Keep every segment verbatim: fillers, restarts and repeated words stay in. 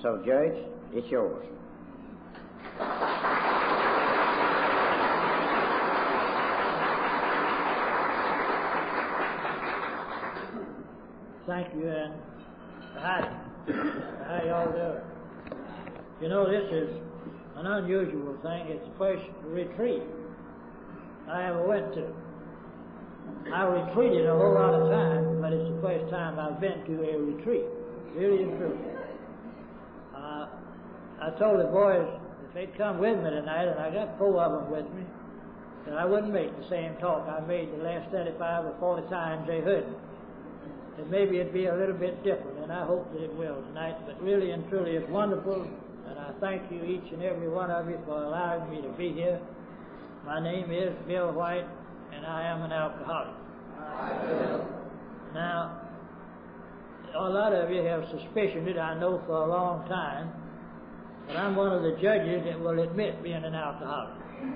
So, Judge, it's yours. Thank you, and hi. How y'all doing? You know, this is an unusual thing. It's the first retreat I ever went to. I retreated a whole lot of times, but it's the first time I've been to a retreat. Really and truly. Uh, I told the boys if they'd come with me tonight, and I got four of them with me, that I wouldn't make the same talk I made the last thirty-five or forty times they heard me. That maybe it'd be a little bit different, and I hope that it will tonight. But really and truly, it's wonderful, and I thank you, each and every one of you, for allowing me to be here. My name is Bill White, and I am an alcoholic. Now, a lot of you have suspicioned, I know, for a long time, that I'm one of the judges that will admit being an alcoholic.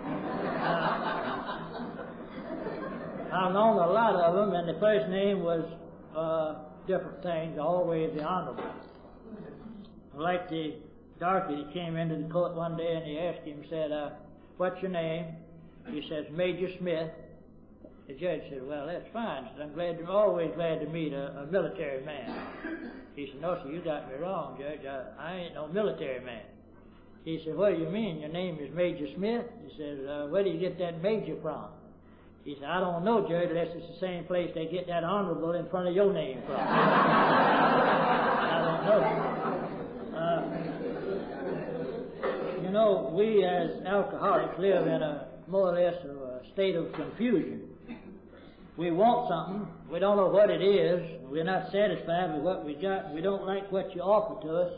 Now, I've known a lot of them, and the first name was Uh, different things, always the honorable. Like the darky that came into the court one day, and he asked him, said, uh, what's your name? He says, Major Smith. The judge said, well, that's fine. He said, I'm glad to, always glad to meet a, a military man. He said, no, sir, you got me wrong, Judge. I, I ain't no military man. He said, what do you mean? Your name is Major Smith? He says, uh, where do you get that major from? He said, I don't know, Judge, unless it's the same place they get that honorable in front of your name from. I don't know. Uh, you know, we as alcoholics live in a more or less a state of confusion. We want something, we don't know what it is, we're not satisfied with what we got, we don't like what you offer to us,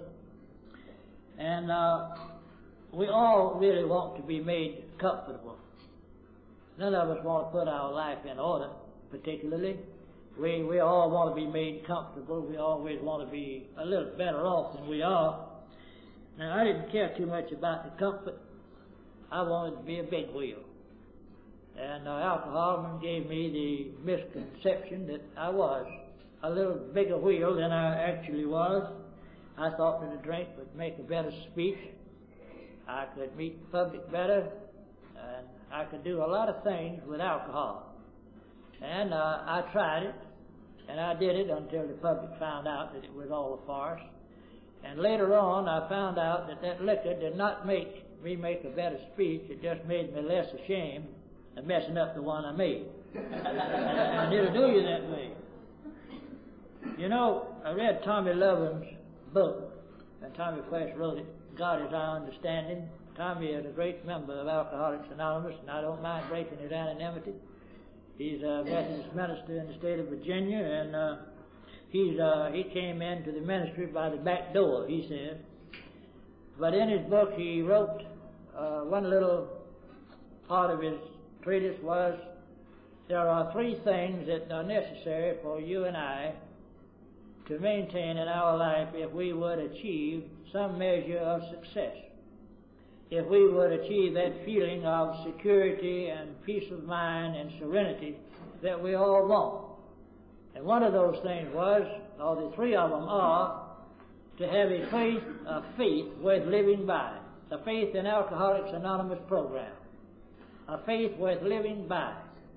and uh, we all really want to be made comfortable. None of us want to put our life in order, particularly. We we all want to be made comfortable. We always want to be a little better off than we are. Now, I didn't care too much about the comfort. I wanted to be a big wheel. And uh, alcoholism gave me the misconception that I was a little bigger wheel than I actually was. I thought that a drink would make a better speech. I could meet the public better. And I could do a lot of things with alcohol. And uh, I tried it, and I did it until the public found out that it was all a farce. And later on, I found out that that liquor did not make me make a better speech. It just made me less ashamed of messing up the one I made. And it'll do you that way. You know, I read Tommy Lovin's book, and Tommy first wrote it, God Is Our Understanding. Tommy is a great member of Alcoholics Anonymous, and I don't mind breaking his anonymity. He's a Methodist minister in the state of Virginia, and uh, he's uh, he came into the ministry by the back door, he says. But in his book, he wrote uh, one little part of his treatise was, there are three things that are necessary for you and I to maintain in our life if we would achieve some measure of success. If we would achieve that feeling of security and peace of mind and serenity that we all want. And one of those things was, or the three of them are, to have a faith, a faith worth living by. A faith in Alcoholics Anonymous program. A faith worth living by.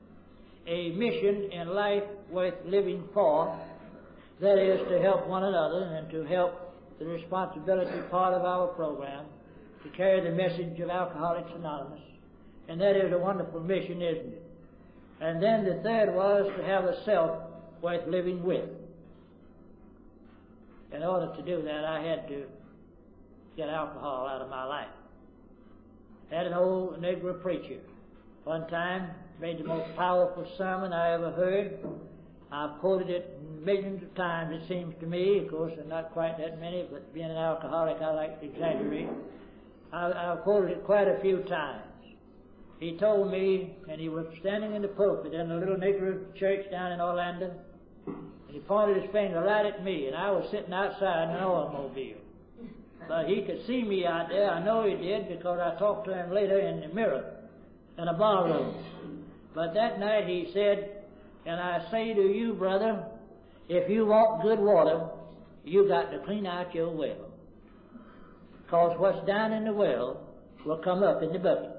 A mission in life worth living for. That is to help one another and to help the responsibility part of our program to carry the message of Alcoholics Anonymous. And that is a wonderful mission, isn't it? And then the third was to have a self worth living with. In order to do that, I had to get alcohol out of my life. I had an old Negro preacher. One time, made the most powerful sermon I ever heard. I've quoted it millions of times, it seems to me. Of course, there are not quite that many, but being an alcoholic, I like to exaggerate. I, I've quoted it quite a few times. He told me, and he was standing in the pulpit in a little Negro church down in Orlando, and he pointed his finger right at me, and I was sitting outside in an automobile. But he could see me out there. I know he did because I talked to him later in the mirror in a bar room. But that night he said, and I say to you, brother, if you want good water, you got to clean out your well. because what's down in the well will come up in the bucket.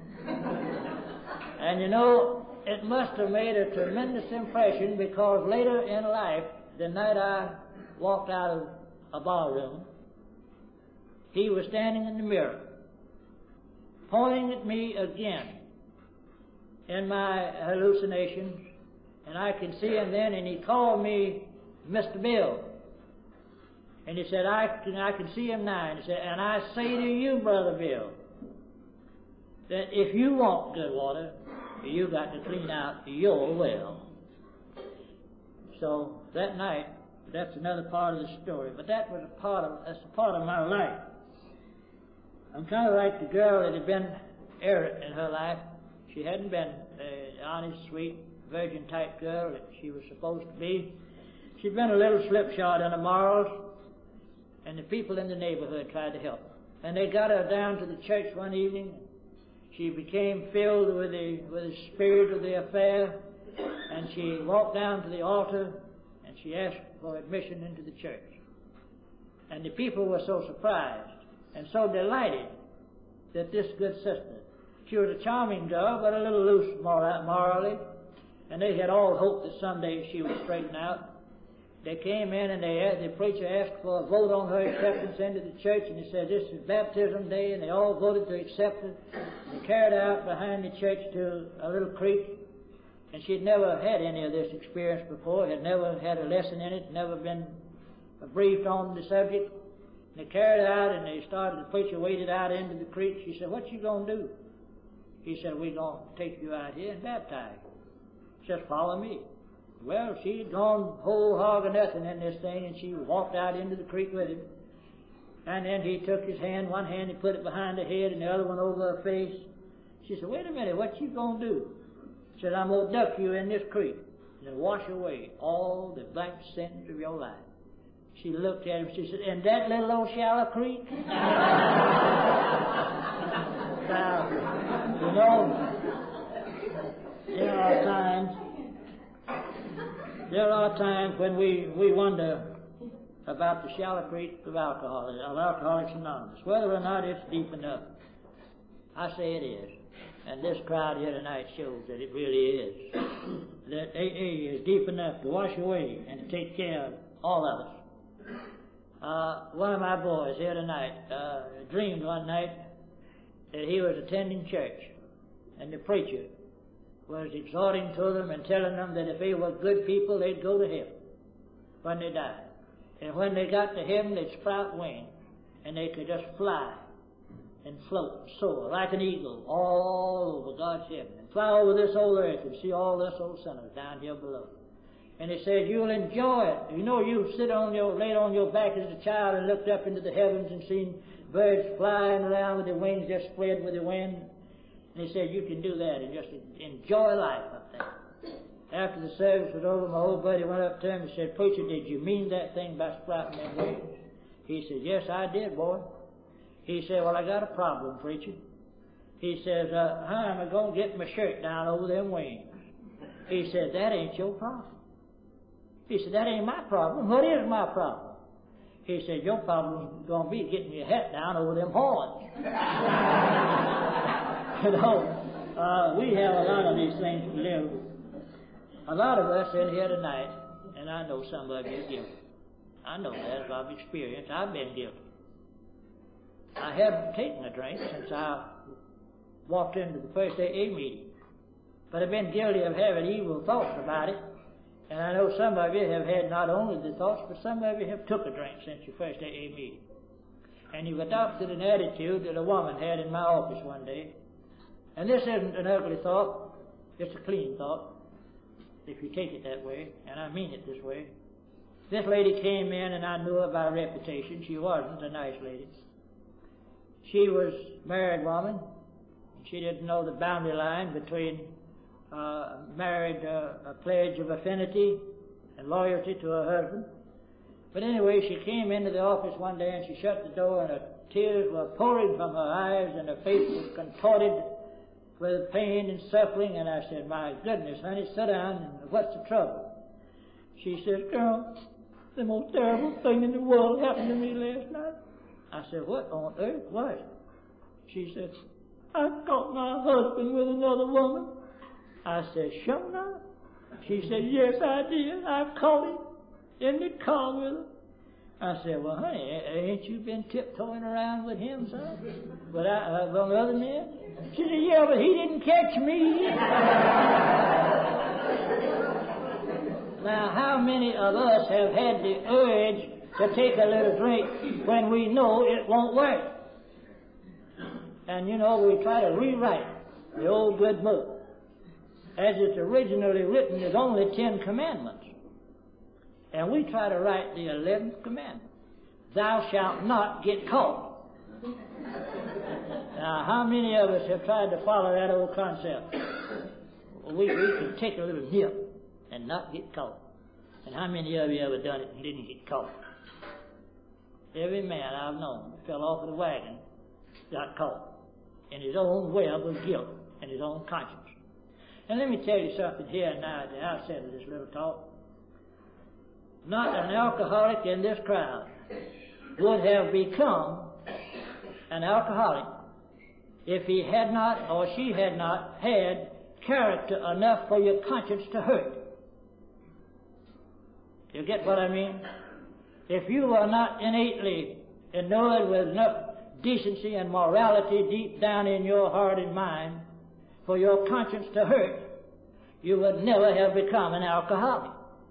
And you know, it must have made a tremendous impression, because later in life, the night I walked out of a barroom, he was standing in the mirror, pointing at me again in my hallucinations, and I can see him then, and he called me Mister Bill. And he said, I can, I can see him now. And he said, and I say to you, Brother Bill, that if you want good water, you got to clean out your well. So that night, that's another part of the story. But that was a part of that's a part of my life. I'm kind of like the girl that had been errant in her life. She hadn't been an honest, sweet, virgin type girl that she was supposed to be. She'd been a little slipshod in her morals, and the people in the neighborhood tried to help her. And they got her down to the church one evening. She became filled with the with the spirit of the affair, and she walked down to the altar, and she asked for admission into the church. And the people were so surprised and so delighted that this good sister, she was a charming girl, but a little loose morally, and they had all hoped that someday she would straighten out. They came in and they asked, the preacher asked for a vote on her acceptance into the church, and he said, this is baptism day, and they all voted to accept her. They carried her out behind the church to a little creek, and she'd never had any of this experience before, had never had a lesson in it, never been briefed on the subject. And they carried her out, and they started, the preacher waded out into the creek. She said, what you going to do? He said, we're going to take you out here and baptize you. Just follow me. Well, she'd gone whole hog or nothing in this thing, and she walked out into the creek with him. And then he took his hand, one hand, he put it behind her head, and the other one over her face. She said, wait a minute, what you going to do? She said, I'm going to duck you in this creek and wash away all the blank sins of your life. She looked at him, she said, in that little old shallow creek? Now, you know, there are times, there are times when we, we wonder about the shallow creek of alcohol, of Alcoholics Anonymous, whether or not it's deep enough. I say it is. And this crowd here tonight shows that it really is. That A A is deep enough to wash away and to take care of all of us. Uh, one of my boys here tonight uh, dreamed one night that he was attending church, and the preacher was exhorting to them and telling them that if they were good people, they'd go to heaven when they died. And when they got to heaven, they'd sprout wings, and they could just fly and float and soar like an eagle all over God's heaven, and fly over this old earth and see all us old sinners down here below. And he said, you'll enjoy it. You know, you sit on your, laid on your back as a child and looked up into the heavens and seen birds flying around with their wings just spread with the wind. And he said, you can do that and just enjoy life up there. After the service was over, my old buddy went up to him and said, preacher, did you mean that thing by sprouting them wings? He said, yes, I did, boy. He said, well, I got a problem, preacher. He says, uh, how am I going to get my shirt down over them wings? He said, that ain't your problem. He said, that ain't my problem. What is my problem? He said, your problem's going to be getting your hat down over them horns. You know, uh, we have a lot of these things to live with. A lot of us in here tonight, and I know some of you are guilty. I know that by experience. I've been guilty. I haven't taken a drink since I walked into the first A A meeting. But I've been guilty of having evil thoughts about it. And I know some of you have had not only the thoughts, but some of you have took a drink since your first A A meeting. And you've adopted an attitude that a woman had in my office one day. And this isn't an ugly thought. It's a clean thought, if you take it that way, and I mean it this way. This lady came in, and I knew her by reputation. She wasn't a nice lady. She was a married woman. She didn't know the boundary line between uh, married uh, a pledge of affinity and loyalty to her husband. But anyway, she came into the office one day, and she shut the door, and her tears were pouring from her eyes, and her face was contorted with pain and suffering. And I said, my goodness, honey, sit down, and what's the trouble? She said, girl, the most terrible thing in the world happened to me last night. I said, what on earth was it? She said, I caught my husband with another woman. I said, sure not. She said, yes, I did. I caught him in the car with her. I said, well, honey, ain't you been tiptoeing around with him, son? But I, uh, among other men? She said, yeah, but he didn't catch me. Now, how many of us have had the urge to take a little drink when we know it won't work? And, you know, we try to rewrite the old good book. As it's originally written, there's only Ten Commandments. And we try to write the eleventh commandment. Thou shalt not get caught. Now, how many of us have tried to follow that old concept? Well, we, we can take a little nip and not get caught. And how many of you ever done it and didn't get caught? Every man I've known fell off of the wagon, got caught in his own web of guilt and his own conscience. And let me tell you something here and now at the outset of this little talk. Not an alcoholic in this crowd would have become an alcoholic if he had not or she had not had character enough for your conscience to hurt. You get what I mean? If you are not innately inured with enough decency and morality deep down in your heart and mind for your conscience to hurt, you would never have become an alcoholic.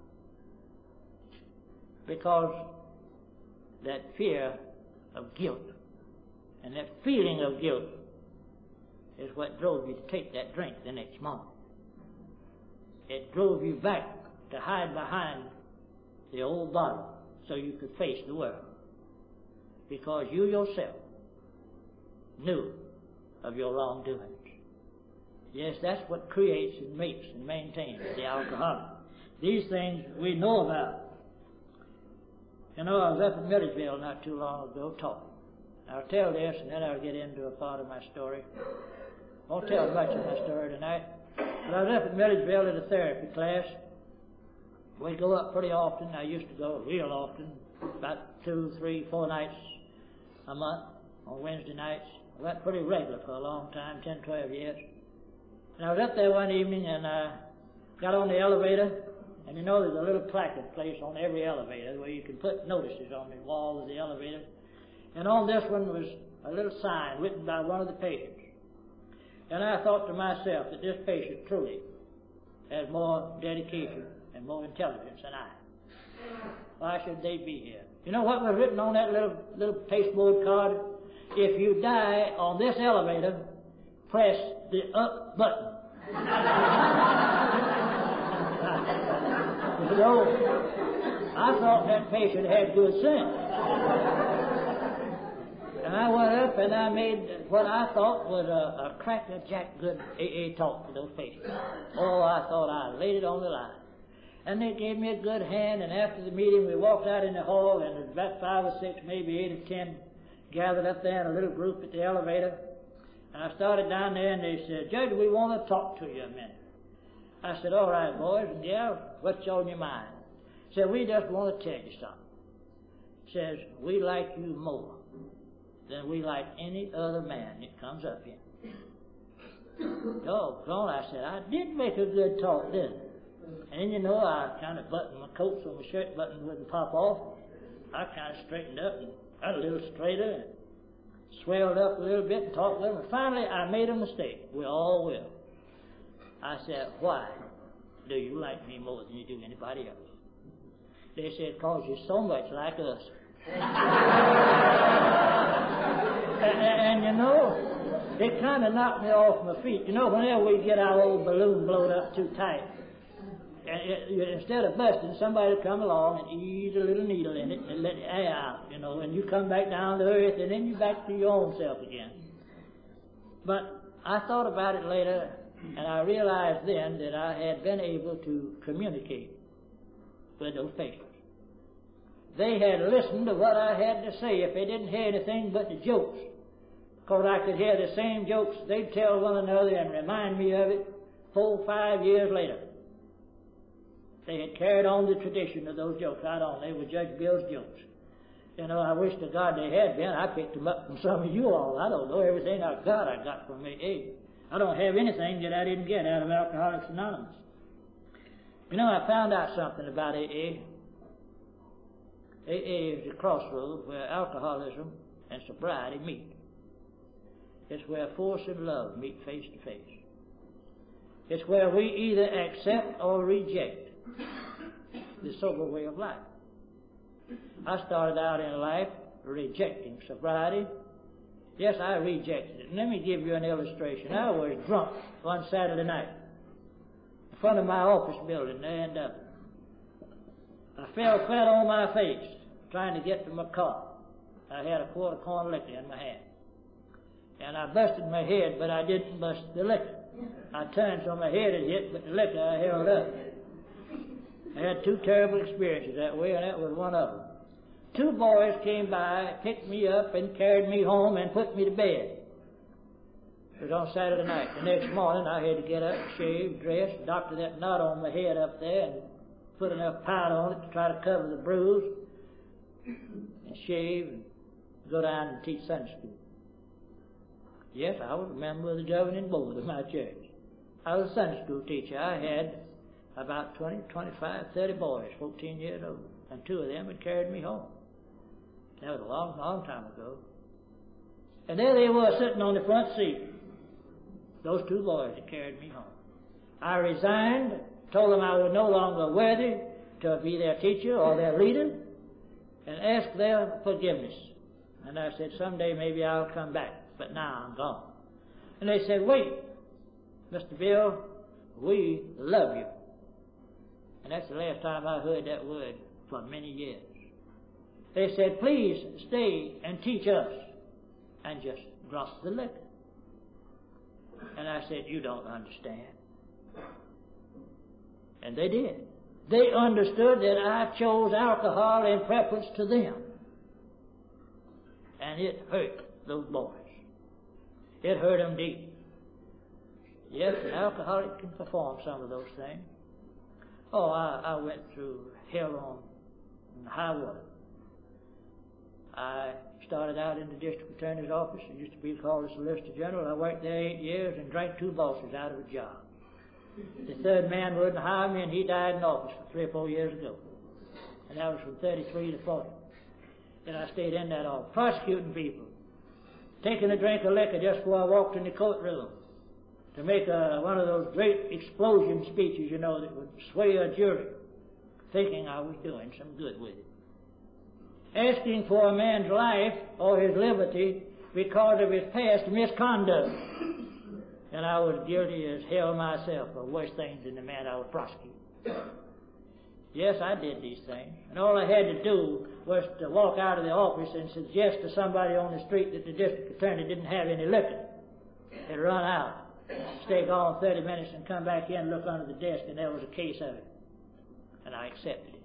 Because that fear of guilt and that feeling of guilt is what drove you to take that drink the next morning. It drove you back to hide behind the old bottle so you could face the world. Because you yourself knew of your wrongdoings. Yes, that's what creates and makes and maintains the alcoholic. These things we know about. You know, I was up in Milledgeville not too long ago talking. I'll tell this and then I'll get into a part of my story. I won't tell much of my story tonight. But I was up in Milledgeville at a therapy class. We go up pretty often. I used to go real often, about two, three, four nights a month on Wednesday nights. I went pretty regular for a long time, ten, twelve years. And I was up there one evening and I got on the elevator. And you know there's a little placard placed on every elevator where you can put notices on the wall of the elevator. And on this one was a little sign written by one of the patients. And I thought to myself that this patient truly has more dedication and more intelligence than I. Why should they be here? You know what was written on that little little pasteboard card? If you die on this elevator, press the up button. You know, I thought that patient had good sense. And I went up and I made what I thought was a, a cracker-jack good A A talk to those patients. Oh, I thought I laid it on the line. And they gave me a good hand, and after the meeting we walked out in the hall, and there was about five or six, maybe eight or ten gathered up there in a little group at the elevator. And I started down there and they said, Judge, we want to talk to you a minute. I said, all right, boys, and yeah, what's on your mind? Said, we just want to tell you something. Says, we like you more than we like any other man that comes up here. Doggone, I said, I did make a good talk, didn't I? And you know, I kind of buttoned my coat so my shirt button wouldn't pop off. I kind of straightened up and got a little straighter and swelled up a little bit and talked with them. And finally, I made a mistake. We all will. I said, why do you like me more than you do anybody else? They said, because you're so much like us. and, and, you know, it kind of knocked me off my feet. You know, whenever we get our old balloon blown up too tight, and it, you, instead of busting, somebody will come along and ease a little needle in it and let the air out, you know, and you come back down to earth and then you back to your own self again. But I thought about it later, and I realized then that I had been able to communicate with those patients. They had listened to what I had to say. If they didn't hear anything but the jokes, because I could hear the same jokes they'd tell one another and remind me of it four, five years later. They had carried on the tradition of those jokes right on. They were Judge Bill's jokes. You know, I wish to God they had been. I picked them up from some of you all. I don't know. Everything I got, I got from A A. I don't have anything that I didn't get out of Alcoholics Anonymous. You know, I found out something about A A. A A is the crossroads where alcoholism and sobriety meet. It's where force and love meet face to face. It's where we either accept or reject the sober way of life. I started out in life rejecting sobriety. Yes, I rejected it. And let me give you an illustration. I was drunk one Saturday night in front of my office building there in Dublin. I fell flat on my face trying to get to my car. I had a quarter corn liquor in my hand. And I busted my head, but I didn't bust the liquor. I turned so my head had hit, but the liquor I held up. I had two terrible experiences that way, and that was one of them. Two boys came by, picked me up, and carried me home and put me to bed. It was on Saturday night. The next morning, I had to get up, shave, dress, doctor that knot on my head up there, and put enough powder on it to try to cover the bruise, and shave, and go down and teach Sunday school. Yes, I was a member of the governing board of my church. I was a Sunday school teacher. I had about twenty, twenty-five, thirty boys, fourteen years old, and two of them had carried me home. That was a long, long time ago. And there they were sitting on the front seat. Those two boys had carried me home. I resigned, told them I was no longer worthy to be their teacher or their leader, and asked their forgiveness. And I said, someday maybe I'll come back, but now I'm gone. And they said, wait, Mister Bill, we love you. And that's the last time I heard that word for many years. They said, please stay and teach us, and just dross the liquor. And I said, you don't understand. And they did. They understood that I chose alcohol in preference to them. And it hurt those boys. It hurt them deep. Yes, an alcoholic can perform some of those things. Oh, I, I went through hell on high water. I started out in the district attorney's office. It used to be called the Solicitor General. I worked there eight years and drank two bosses out of a job. The third man wouldn't hire me, and he died in office for three or four years ago. And that was from thirty-three to forty. Then I stayed in that office, prosecuting people, taking a drink of liquor just before I walked in the courtroom to make a, one of those great explosion speeches, you know, that would sway a jury, thinking I was doing some good with it. Asking for a man's life or his liberty because of his past misconduct. And I was guilty as hell myself of worse things than the man I was prosecuting. Yes, I did these things. And all I had to do was to walk out of the office and suggest to somebody on the street that the district attorney didn't have any liquor. They'd run out, stay gone thirty minutes and come back in, look under the desk, and there was a case of it. And I accepted it.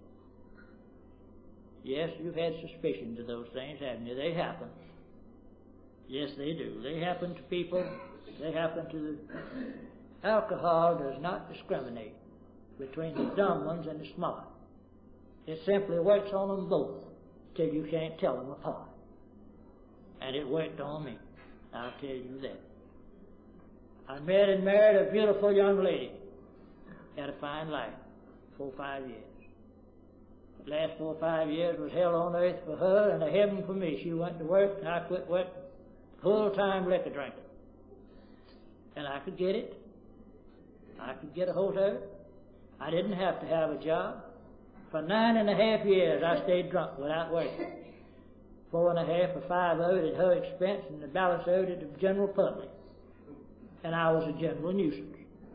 Yes, you've had suspicions of those things, haven't you? They happen. Yes, they do. They happen to people. They happen to the... Alcohol does not discriminate between the dumb ones and the smart. It simply works on them both till you can't tell them apart. And it worked on me. I'll tell you that. I met and married a beautiful young lady. Had a fine life. Four or five years. The last four or five years was hell on earth for her and a heaven for me. She went to work and I quit work. Full-time liquor drinker. And I could get it. I could get a hold of it. I didn't have to have a job. For nine and a half years I stayed drunk without working. Four and a half or five of it at her expense, and the balance owed it to the general public. And I was a general nuisance.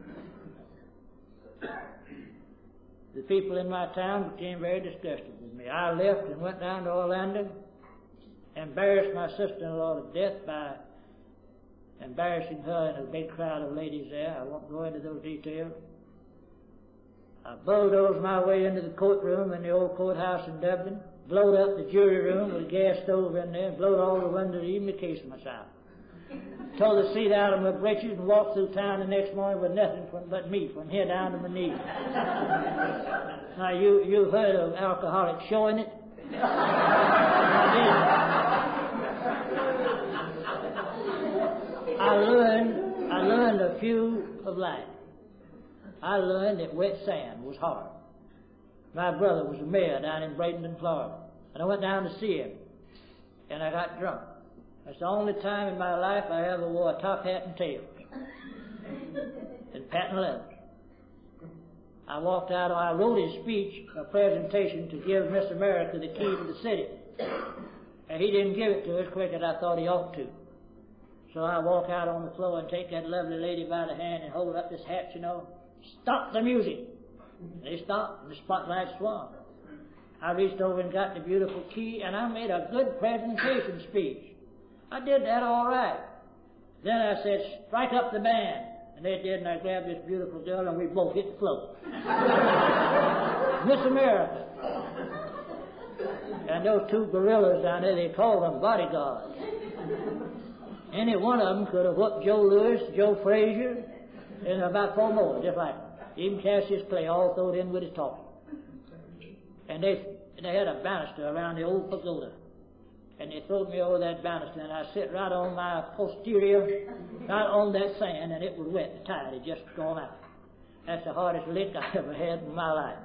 The people in my town became very disgusted with me. I left and went down to Orlando, embarrassed my sister-in-law to death by embarrassing her in a big crowd of ladies there. I won't go into those details. I bulldozed my way into the courtroom in the old courthouse in Dublin, blowed up the jury room with a gas stove in there, blowed all the windows, even the casements out. Tore the seat out of my breeches and walked through town the next morning with nothing from, but me from here down to my knees. Now, you, you've heard of alcoholics showing it. I learned, I learned a few of life. I learned that wet sand was hard. My brother was a mayor down in Bradenton, Florida, and I went down to see him, and I got drunk. That's the only time in my life I ever wore a top hat and tails and patent leathers. I walked out, I wrote his speech, a presentation to give Miss America the key to the city. And he didn't give it to us quick as I thought he ought to. So I walk out on the floor and take that lovely lady by the hand and hold up this hat, you know. Stop the music. And they stopped, and the spotlight swung. I reached over and got the beautiful key, and I made a good presentation speech. I did that all right. Then I said, strike up the band. And they did, and I grabbed this beautiful girl, and we both hit the floor. Miss America. And those two gorillas down there, they called them bodyguards. Any one of them could have whooped Joe Louis, Joe Frazier, and about four more, just like them. Even Cassius Clay, all thrown in with his talking. And they they had a banister around the old pagoda. And they threw me over that banister, and I sit right on my posterior, right on that sand, and it was wet. The tide had just gone out. That's the hardest lick I ever had in my life.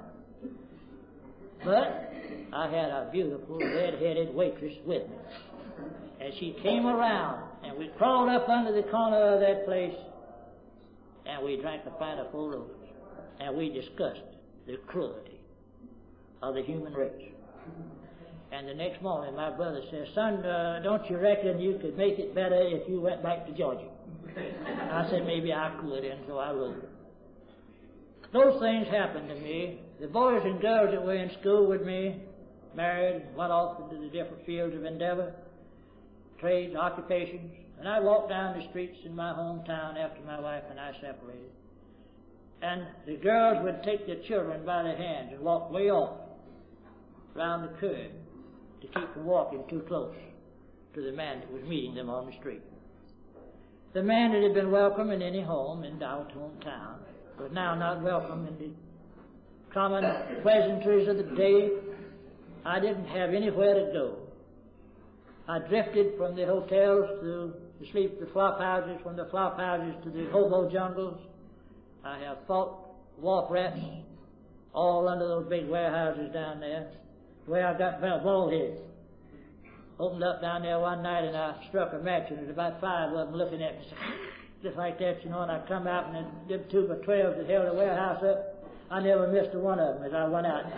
But I had a beautiful red-headed waitress with me. And she came around, and we crawled up under the corner of that place, and we drank a pint of full roses. And we discussed the cruelty of the human race. And the next morning, my brother says, son, uh, don't you reckon you could make it better if you went back to Georgia? I said, maybe I could, and so I wrote. Those things happened to me. The boys and girls that were in school with me married, went off into the different fields of endeavor, trades, occupations, and I walked down the streets in my hometown after my wife and I separated. And the girls would take their children by the hands and walk way off around the curb to keep from walking too close to the man that was meeting them on the street. The man that had been welcome in any home in our hometown was now not welcome in the common pleasantries of the day. I didn't have anywhere to go. I drifted from the hotels to the sleep, the flop houses, from the flop houses to the hobo jungles. I have fought wharf rats all under those big warehouses down there, where I got bald head. Opened up down there one night and I struck a match, and there was about five of them looking at me, just like that, you know, and I come out and them two by twelves that held the warehouse up. I never missed a one of them as I went out.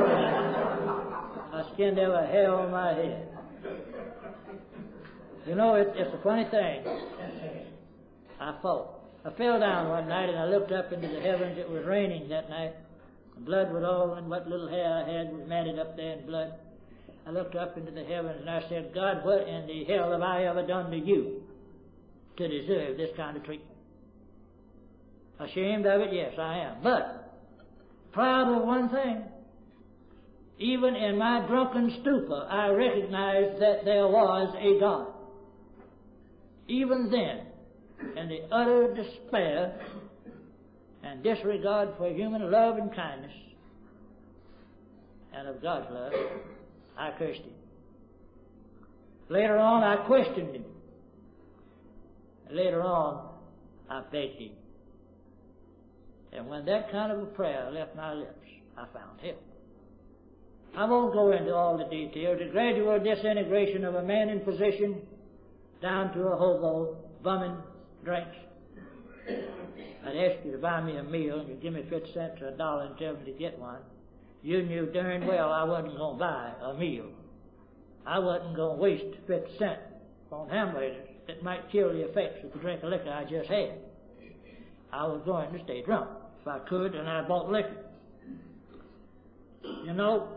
I skinned every hair on my head. You know, it, it's a funny thing. I fought. I fell down one night and I looked up into the heavens. It was raining that night. The blood was all, and what little hair I had was matted up there in blood. I looked up into the heavens and I said, God, what in the hell have I ever done to you to deserve this kind of treatment? Ashamed of it? Yes, I am. But proud of one thing. Even in my drunken stupor, I recognized that there was a God. Even then, in the utter despair and disregard for human love and kindness and of God's love, I cursed him. Later on, I questioned him. Later on, I begged him. And when that kind of a prayer left my lips, I found help. I won't go into all the details. The gradual disintegration of a man in position down to a hobo, bumming drinks. I'd ask you to buy me a meal, and you give me fifty cents or a dollar and tell me to get one. You knew darn well I wasn't going to buy a meal. I wasn't going to waste fifty cents on hamburgers that might kill the effects of the drink of liquor I just had. I was going to stay drunk if I could, and I bought liquor. You know,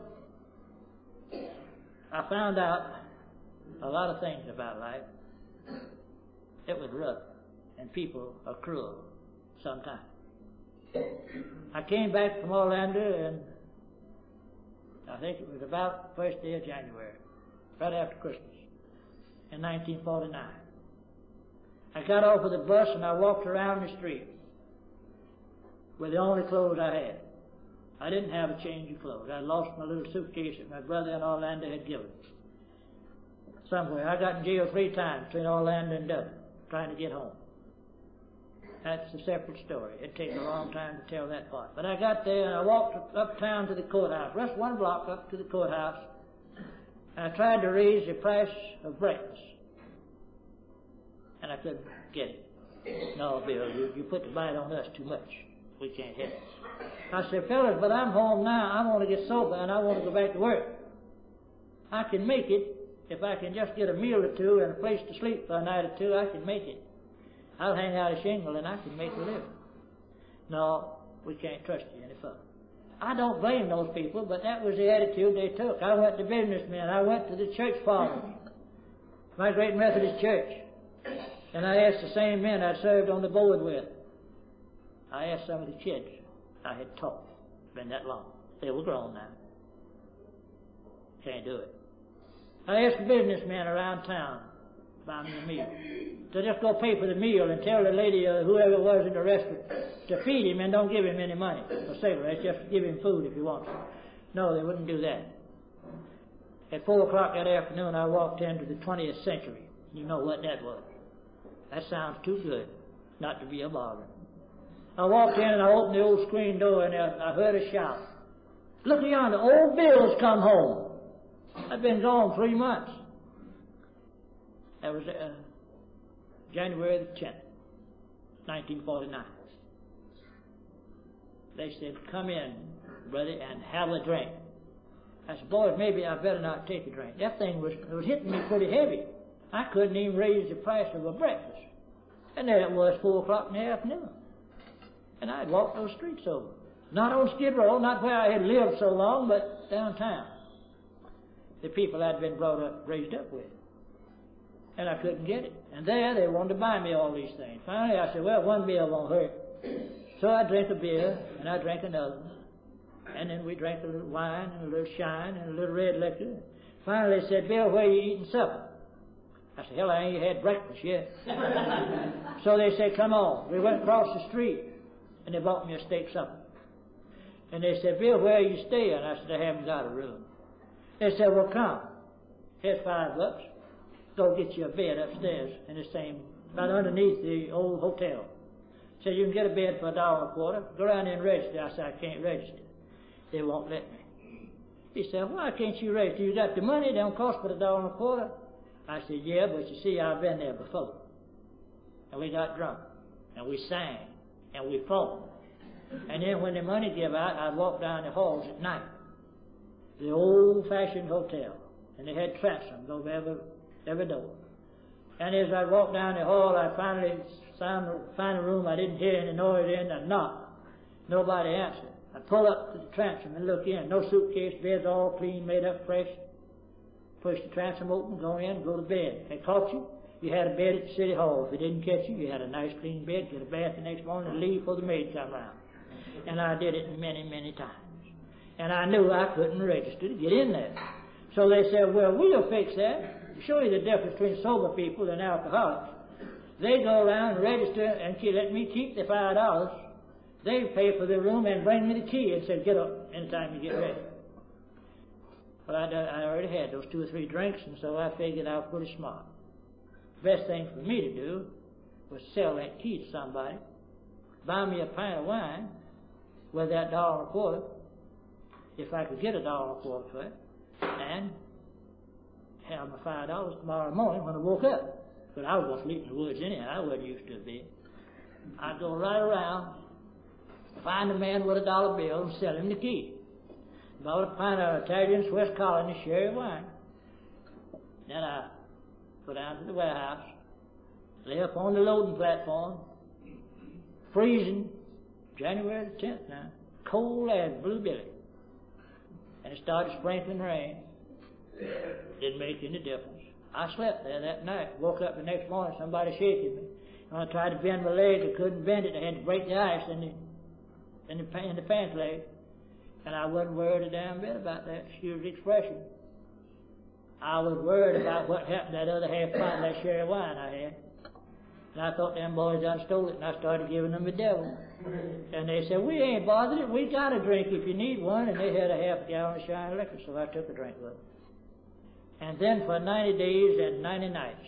I found out a lot of things about life. It was rough, and people are cruel sometimes. I came back from Orlando, and I think it was about the first day of January, right after Christmas, in nineteen forty-nine. I got off of the bus and I walked around the street with the only clothes I had. I didn't have a change of clothes. I lost my little suitcase that my brother in Orlando had given me. Somewhere. I got in jail three times between Orlando and Dublin, trying to get home. That's a separate story. It'd take a long time to tell that part. But I got there and I walked uptown to the courthouse, just one block up to the courthouse, and I tried to raise the price of breakfast. And I couldn't get it. No, Bill, you, you put the bite on us too much. We can't have it. I said, fellas, but I'm home now. I want to get sober and I want to go back to work. I can make it if I can just get a meal or two and a place to sleep for a night or two. I can make it. I'll hang out a shingle and I can make a living. No, we can't trust you any further. I don't blame those people, but that was the attitude they took. I went to businessmen. I went to the church fathers, my great Methodist church, and I asked the same men I served on the board with. I asked some of the kids I had taught. It's been that long. They were grown now. Can't do it. I asked the businessmen around town buy me a meal. To just go pay for the meal and tell the lady or whoever it was in the restaurant to feed him and don't give him any money for cigarettes, just give him food if he wants it. No, they wouldn't do that. At four o'clock that afternoon, I walked into the twentieth century. You know what that was. That sounds too good not to be a bargain. I walked in and I opened the old screen door and I heard a shout. Look yonder, old Bill's come home. I've been gone three months. That was uh, January the tenth, nineteen forty-nine. They said, come in, brother, and have a drink. I said, boys, maybe I better not take a drink. That thing was, it was hitting me pretty heavy. I couldn't even raise the price of a breakfast. And there it was, four o'clock in the afternoon. And I'd walked those streets over. Not on Skid Row, not where I had lived so long, but downtown. The people I'd been brought up, raised up with. And I couldn't get it. And there they wanted to buy me all these things. Finally I said, well, one beer won't hurt. So I drank a beer, and I drank another. And then we drank a little wine, and a little shine, and a little red liquor. Finally they said, Bill, where are you eating supper? I said, hell, I ain't had breakfast yet. So they said, come on. We went across the street, and they bought me a steak supper. And they said, Bill, where are you staying? I said, I haven't got a room. They said, well, come. Here's five bucks. Go get you a bed upstairs in the same, right underneath the old hotel. Said, you can get a bed for a dollar and a quarter. Go around there and register. I said, I can't register. They won't let me. He said, why can't you register? You got the money, it don't cost but a dollar and a quarter. I said, yeah, but you see, I've been there before. And we got drunk. And we sang. And we fought. And then when the money gave out, I'd walk down the halls at night. The old-fashioned hotel. And they had transoms over every, every door. And as I walked down the hall, I finally found, found a room I didn't hear any noise in. I knocked. Nobody answered. I pull up to the transom and look in. No suitcase, bed's all clean, made up fresh. Push the transom open, go in, go to bed. They caught you, you had a bed at the city hall. If they didn't catch you, you had a nice clean bed, get a bath the next morning, and leave before the maid come around. And I did it many, many times. And I knew I couldn't register to get in there. So they said, well, we'll fix that. To show you the difference between sober people and alcoholics. They go around and register and let me keep the five dollars. They pay for the room and bring me the key and say, get up anytime you get ready. Well, I, I already had those two or three drinks, and so I figured I was pretty smart. The best thing for me to do was sell that key to somebody, buy me a pint of wine with that dollar and a quarter, if I could get a dollar and a quarter for it, and have my five dollars tomorrow morning when I woke up. But I was going to sleep in the woods anyhow. I wasn't used to a bed. I'd go right around, find a man with a dollar bill and sell him the key. Bought a pint of Italian Swiss colony sherry wine. Then I go down to the warehouse, lay up on the loading platform, freezing, January the tenth now, cold as blue billy. And it started sprinkling rain. Didn't make any difference. I slept there that night. Woke up the next morning, somebody shaking me. When I tried to bend my leg, I couldn't bend it. I had to break the ice in the in the, in the pants leg. And I wasn't worried a damn bit about that, excuse the expression. I was worried about what happened to that other half pint of that sherry wine I had. And I thought them boys done stole it, and I started giving them the devil. And they said, we ain't bothered it. We got a drink if you need one. And they had a half gallon of shine liquor, so I took a drink with them. And then for ninety days and ninety nights,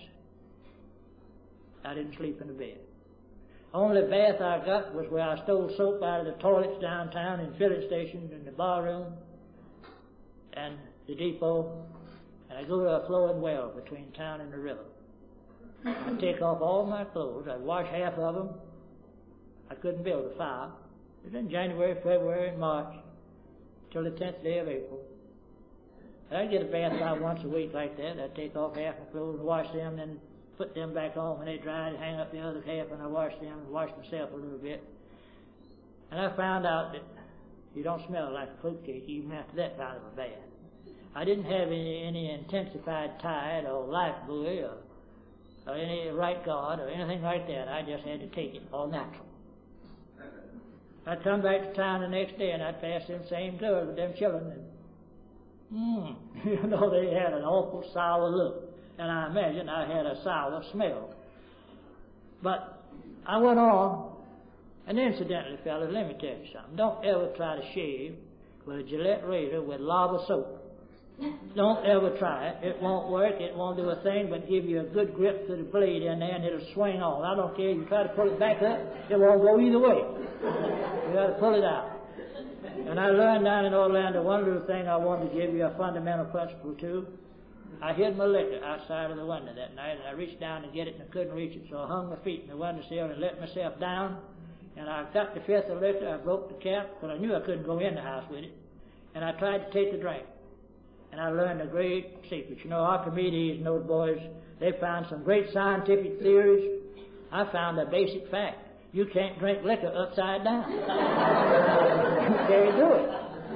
I didn't sleep in the bed. Only bath I got was where I stole soap out of the toilets downtown in filling stations in the bar room and the depot. And I go to a flowing well between town and the river. I take off all my clothes. I wash half of them. I couldn't build a fire. It was in January, February, and March till the tenth day of April. I'd get a bath about once a week like that. I'd take off half my clothes and wash them, then put them back on when they dried, hang up the other half, and I wash them and wash myself a little bit. And I found out that you don't smell like a fruit cake even after that kind of a bath. I didn't have any, any intensified tide or life buoy or, or any right guard or anything like that. I just had to take it all natural. I'd come back to town the next day and I'd pass them same girls with them children, and Mmm, you know, they had an awful sour look. And I imagine I had a sour smell. But I went on, and incidentally, fellas, let me tell you something. Don't ever try to shave with a Gillette razor with lava soap. Don't ever try it. It won't work. It won't do a thing but give you a good grip to the blade in there, and it'll swing on. I don't care. You try to pull it back up, it won't go either way. You got to pull it out. And I learned down in Orlando one little thing I wanted to give you a fundamental principle to. I hid my liquor outside of the window that night, and I reached down to get it, and I couldn't reach it, so I hung my feet in the windowsill and let myself down. And I got the fifth of liquor. I broke the cap, but I knew I couldn't go in the house with it. And I tried to take a drink. And I learned a great secret. You know, Archimedes and those boys, they found some great scientific theories. I found a basic fact. You can't drink liquor upside down. You can't do it.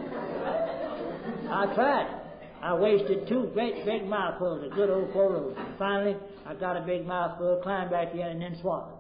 I tried. I wasted two great big mouthfuls of good old photos. And finally, I got a big mouthful, climbed back in, and then swallowed.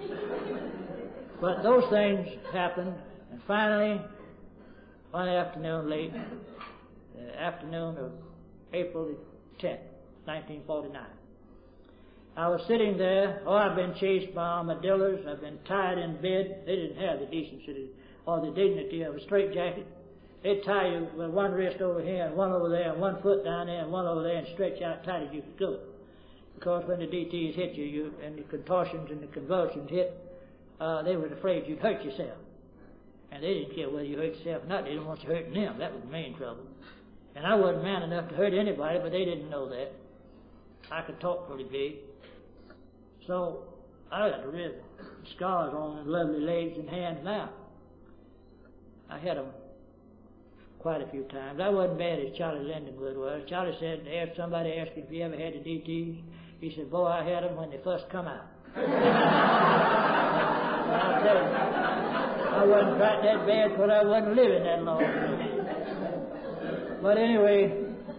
But those things happened, and finally, one afternoon late, the afternoon of April the tenth, nineteen forty-nine, I was sitting there. Oh, I've been chased by armadillos. I've been tied in bed. They didn't have the decency or the dignity of a straitjacket. They'd tie you with one wrist over here and one over there and one foot down there and one over there and stretch out tight as you could go. Because when the D Ts hit you, you and the contortions and the convulsions hit, uh, they were afraid you'd hurt yourself. And they didn't care whether you hurt yourself or not. They didn't want you hurting them. That was the main trouble. And I wasn't man enough to hurt anybody, but they didn't know that. I could talk pretty big. So I got the red scars on the lovely legs and hands now. I had them quite a few times. I wasn't bad as Charlie Lindenwood was. Charlie said, asked somebody asked him if he ever had the D Ts. He said, boy, I had them when they first come out. I'll tell you, I wasn't quite that bad because I wasn't living that long. But anyway,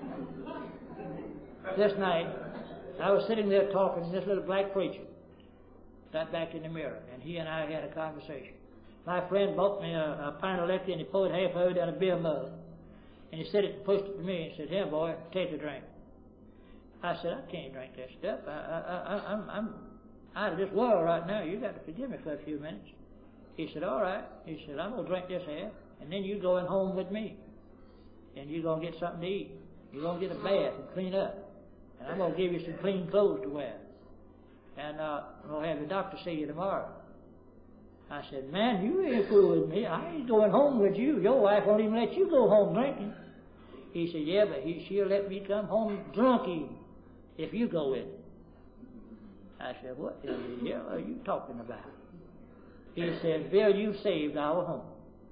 this night, I was sitting there talking to this little black preacher, sat back in the mirror, and he and I had a conversation. My friend bought me a, a pint of liquor, and he poured half of it down a beer mug. And he said it and pushed it to me and said, here, boy, take a drink. I said, I can't drink that stuff. I, I, I, I'm, I'm out of this world right now. You got to forgive me for a few minutes. He said, all right. He said, I'm going to drink this half, and then you going home with me. And you're going to get something to eat. You're going to get a bath and clean up. And I'm going to give you some clean clothes to wear. And uh, I'm going to have the doctor see you tomorrow. I said, man, you ain't fooling me. I ain't going home with you. Your wife won't even let you go home drinking. He said, yeah, but he, she'll let me come home drunk even if you go with me. I said, what the hell are you talking about? He said, Bill, you saved our home.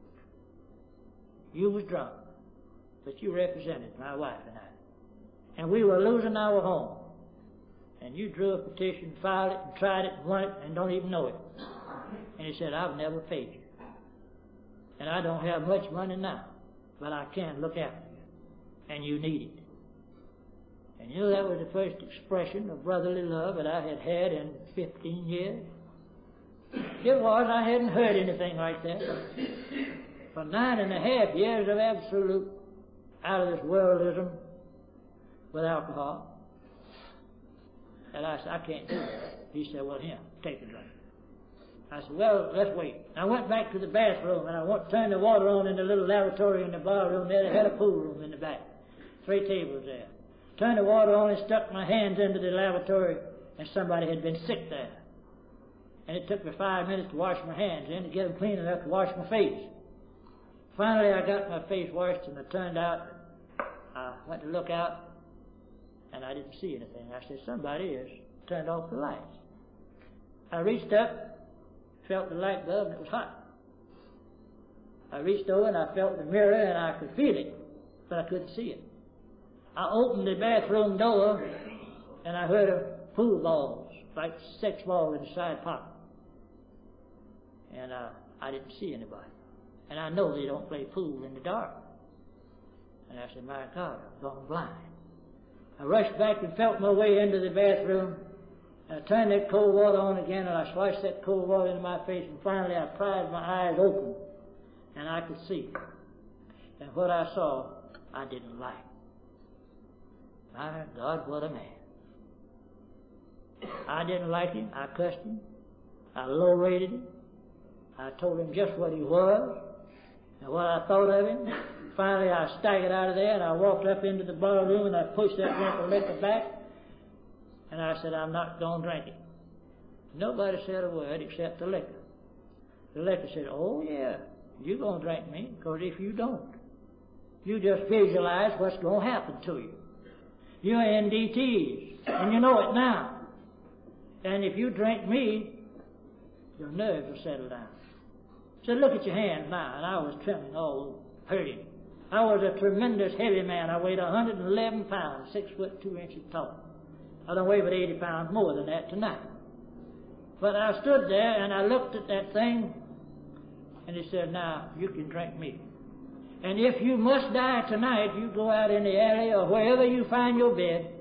You was drunk, but you represented my wife and I. And we were losing our home. And you drew a petition, filed it, and tried it, and won it, and don't even know it. And he said, I've never paid you. And I don't have much money now, but I can look after you. And you need it. And you know, that was the first expression of brotherly love that I had had in fifteen years. It was. I hadn't heard anything like that. For nine and a half years of absolute out of this worldism with alcohol, And I said, I can't do that. He said, well, here, take a drink. I said, well, let's wait. I went back to the bathroom, and I went, turned the water on in the little lavatory in the bar room there. They had a pool room in the back. Three tables there. Turned the water on and stuck my hands into the lavatory, and somebody had been sick there. And it took me five minutes to wash my hands in to get them clean enough to wash my face. Finally, I got my face washed, and I turned out. I went to look out, and I didn't see anything. I said, somebody has turned off the lights. I reached up, felt the light bulb, and it was hot. I reached over and I felt the mirror and I could feel it, but I couldn't see it. I opened the bathroom door and I heard a pool balls, like six balls in the side pocket. And uh, I didn't see anybody. And I know they don't play pool in the dark. And I said, my God, I've gone blind. I rushed back and felt my way into the bathroom. I turned that cold water on again, and I slashed that cold water into my face, and finally I pried my eyes open, and I could see. And what I saw, I didn't like. My God, what a man. I didn't like him. I cussed him. I low-rated him. I told him just what he was and what I thought of him. Finally, I staggered out of there, and I walked up into the bar room, and I pushed that drink of liquor back. And I said, I'm not going to drink it. Nobody said a word except the liquor. The liquor said, oh, yeah, you're going to drink me, because if you don't, you just visualize what's going to happen to you. You're N D Ts, and you know it now. And if you drink me, your nerves will settle down. So look at your hands now. And I was trembling all over, hurting. I was a tremendous heavy man. I weighed one hundred eleven pounds, six foot two inches tall. I don't weigh but eighty pounds more than that tonight. But I stood there and I looked at that thing, and he said, now, you can drink me. And if you must die tonight, you go out in the alley or wherever you find your bed,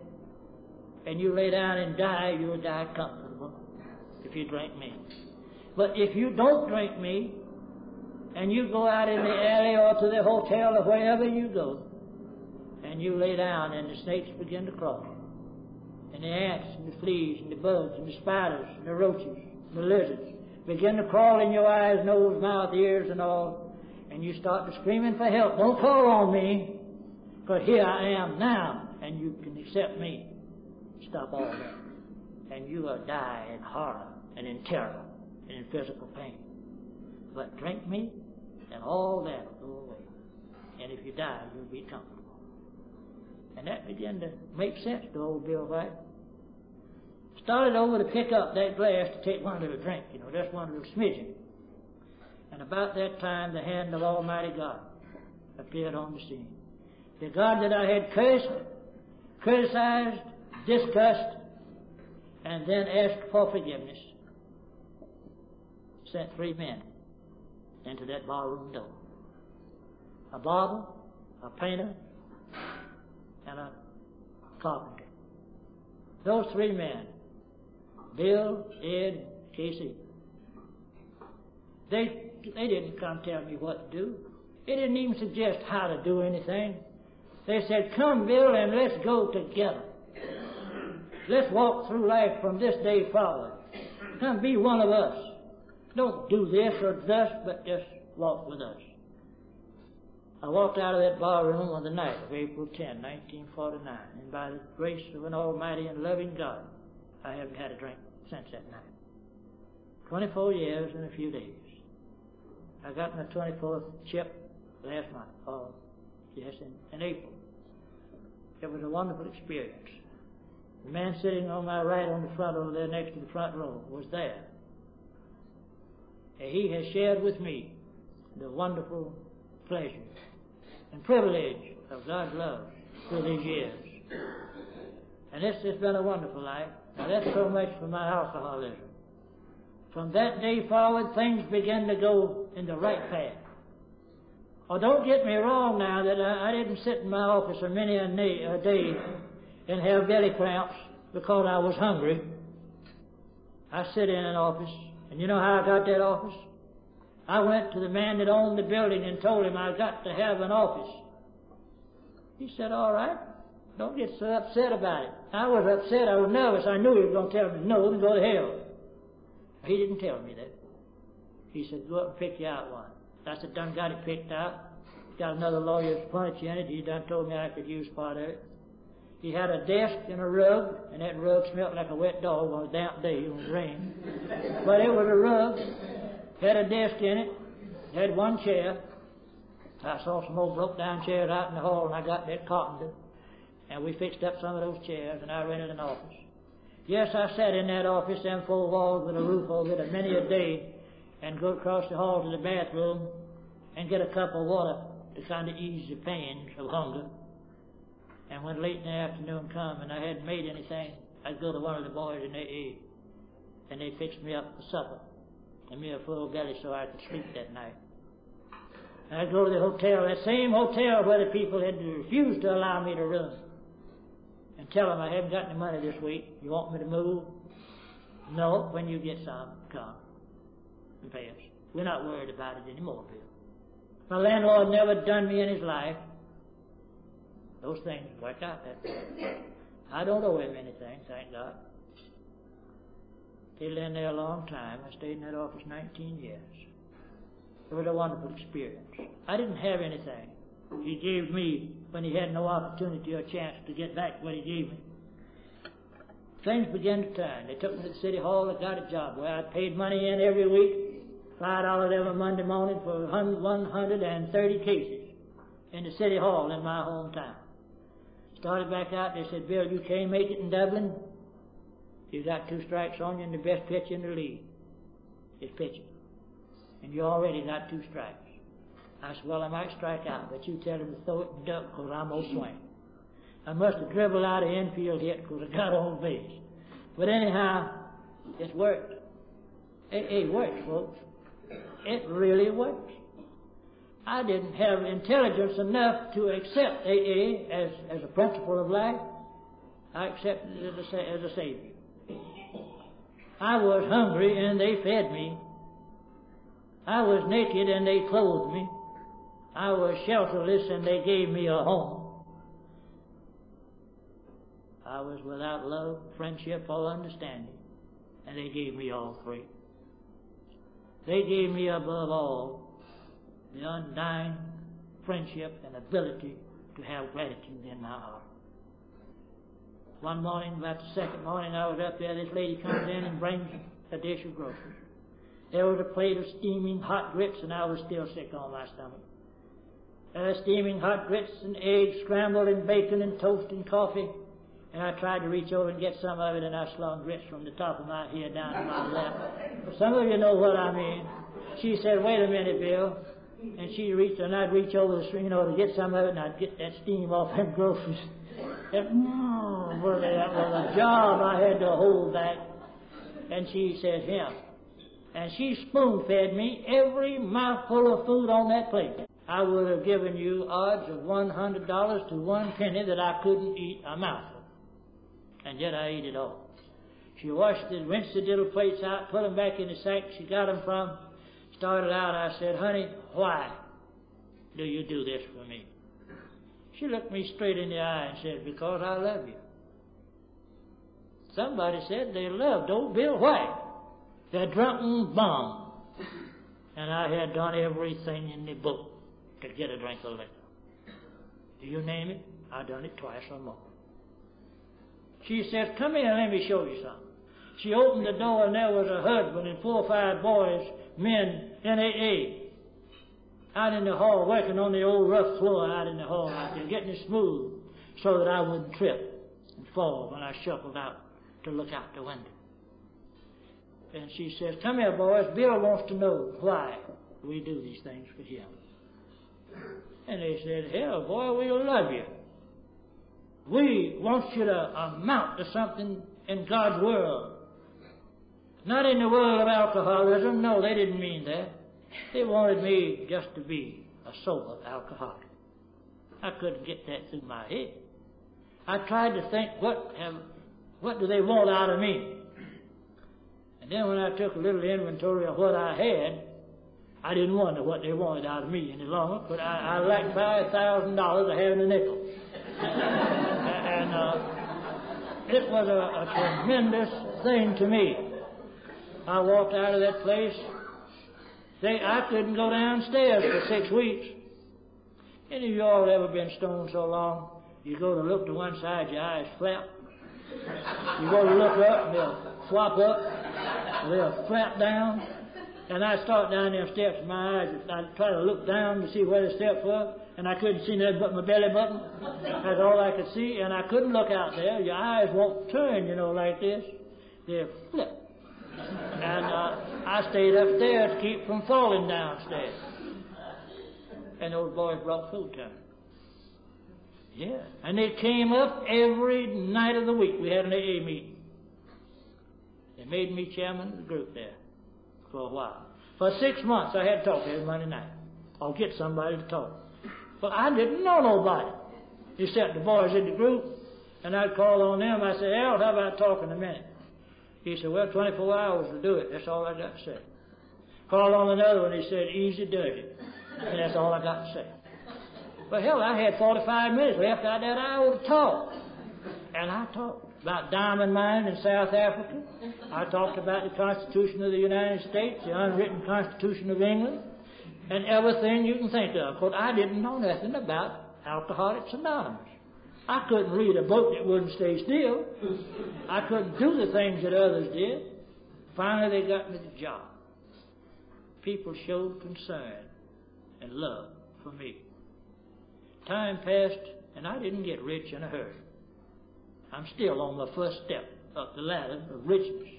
and you lay down and die, you'll die comfortable if you drink me. But if you don't drink me, and you go out in the alley or to the hotel or wherever you go, and you lay down and the snakes begin to crawl, and the ants and the fleas and the bugs and the spiders and the roaches and the lizards begin to crawl in your eyes, nose, mouth, ears, and all, and you start to screaming for help. Don't call on me, because here I am now, and you can accept me. Stop all that. And you will die in horror and in terror and in physical pain. But drink me, and all that will go away. And if you die, you'll be comfortable. And that began to make sense to old Bill White. Started over to pick up that glass to take one little drink, you know, just one little smidgen. And about that time, the hand of Almighty God appeared on the scene. The God that I had cursed, criticized, discussed, and then asked for forgiveness, sent three men into that barroom door. A barber, a painter, and a carpenter. Those three men, Bill, Ed, Casey, they, they didn't come tell me what to do. They didn't even suggest how to do anything. They said, come, Bill, and let's go together. Let's walk through life from this day forward. Come, be one of us. Don't do this or that, but just walk with us. I walked out of that bar room on the night of April tenth, nineteen forty-nine, and by the grace of an almighty and loving God, I haven't had a drink since that night. twenty-four years and a few days. I got my twenty-fourth chip last month, oh, yes, in, in April. It was a wonderful experience. The man sitting on my right on the front row there next to the front row was there. And he has shared with me the wonderful pleasure and privilege of God's love through these years. And it's just been a wonderful life. Now that's so much for my alcoholism. From that day forward, things began to go in the right path. Oh, don't get me wrong now that I, I didn't sit in my office a many a, na- a day and have belly cramps because I was hungry. I sit in an office, and you know how I got that office? I went to the man that owned the building and told him I got to have an office. He said, all right, Don't get so upset about it. I was upset. I was nervous. I knew he was going to tell me no and go to hell. He didn't tell me that. He said, go up and pick you out one. I said, done got it picked out. Got another lawyer's punch in it. He done told me I could use part of it. He had a desk and a rug, and that rug smelled like a wet dog on a damp day when it rained. But it was a rug. Had a desk in it. Had one chair. I saw some old broke down chairs out in the hall, and I got that carpenter. And we fixed up some of those chairs, and I rented an office. Yes, I sat in that office, them four walls with a roof over it, many a day, and go across the hall to the bathroom and get a cup of water to kind of ease the pains of hunger. And when late in the afternoon come and I hadn't made anything, I'd go to one of the boys in A A, and they fixed me up for supper, and me a full belly so I could sleep that night. And I'd go to the hotel, that same hotel where the people had refused to allow me to room, and tell them I haven't got any money this week. You want me to move? No, when you get some, come and pay us. We're not worried about it anymore, Bill. My landlord never done me in his life. Those things worked out that way. I don't owe him anything, thank God. Stayed in there a long time. I stayed in that office nineteen years. It was a wonderful experience. I didn't have anything he gave me when he had no opportunity or chance to get back what he gave me. Things began to turn. They took me to the city hall. I got a job where I paid money in every week, five dollars every Monday morning for one hundred thirty cases in the city hall in my hometown. Started back out. They said, Bill, you can't make it in Dublin. You got two strikes on you, and the best pitcher in the league is pitching. And you already got two strikes. I said, well, I might strike out, but you tell him to throw it and duck because I'm going to swing. I must have dribbled out of infield hit because I got on base. But anyhow, it worked. It, it works, folks. It really works. I didn't have intelligence enough to accept A A as, as a principle of life. I accepted it as a, as a savior. I was hungry and they fed me. I was naked and they clothed me. I was shelterless and they gave me a home. I was without love, friendship, or understanding, and they gave me all three. They gave me above all the undying friendship and ability to have gratitude in my heart. One morning, about the second morning I was up there, this lady comes in and brings a dish of groceries. There was a plate of steaming hot grits, and I was still sick on my stomach. Uh, steaming hot grits and eggs scrambled and bacon and toast and coffee. And I tried to reach over and get some of it, and I slung grits from the top of my head down to my lap. Some of you know what I mean. She said, wait a minute, Bill. And she reached, and I'd reach over, you know, to get some of it, and I'd get that steam off them groceries. And, mm, well, that was a job I had to hold back. And she said, him. And she spoon-fed me every mouthful of food on that plate. I would have given you odds of one hundred dollars to one penny that I couldn't eat a mouthful. And yet I ate it all. She washed it, rinsed the little plates out, put them back in the sack she got them from. Started out, I said, honey, why do you do this for me? She looked me straight in the eye and said, because I love you. Somebody said they loved old Bill White, the drunken bum. And I had done everything in the book to get a drink of liquor. Do you name it? I done it twice or more. She said, come here, let me show you something. She opened the door, and there was a husband and four or five boys, men, in A A, out in the hall, working on the old rough floor out in the hall out there, getting it smooth so that I wouldn't trip and fall when I shuffled out to look out the window. And she says, come here, boys, Bill wants to know why we do these things for him. And they said, hell, boy, we'll love you. We want you to amount to something in God's world. Not in the world of alcoholism. No, they didn't mean that. They wanted me just to be a sober alcoholic. I couldn't get that through my head. I tried to think, what have, what do they want out of me? And then when I took a little inventory of what I had, I didn't wonder what they wanted out of me any longer, but I, I lacked five thousand dollars of having a nickel. uh, it was a, a tremendous thing to me. I walked out of that place. They, I couldn't go downstairs for six weeks. Any of you all ever been stoned so long? You go to look to one side, your eyes flap. You go to look up, and they'll flop up, or they'll flap down. And I start down them steps, and my eyes, I'd try to look down to see where the steps were, and I couldn't see nothing but my belly button. That's all I could see, and I couldn't look out there. Your eyes won't turn, you know, like this. They'll flip. And uh, I stayed upstairs to keep from falling downstairs. And those boys brought food to me. Yeah. And they came up every night of the week. We had an A A meeting. They made me chairman of the group there for a while. For six months I had to talk every Monday night. I'll get somebody to talk. But I didn't know nobody except the boys in the group. And I'd call on them. I said, Al, how about talking a minute? He said, well, twenty-four hours to do it. That's all I got to say. Called on another one. He said, easy dirty. And that's all I got to say. Well, hell, I had forty-five minutes left out of that hour to talk. And I talked about diamond mining in South Africa. I talked about the Constitution of the United States, the unwritten Constitution of England, and everything you can think of. Because I didn't know nothing about Alcoholics Anonymous. I couldn't read a book that wouldn't stay still. I couldn't do the things that others did. Finally, they got me the job. People showed concern and love for me. Time passed, and I didn't get rich in a hurry. I'm still on my first step up the ladder of richness.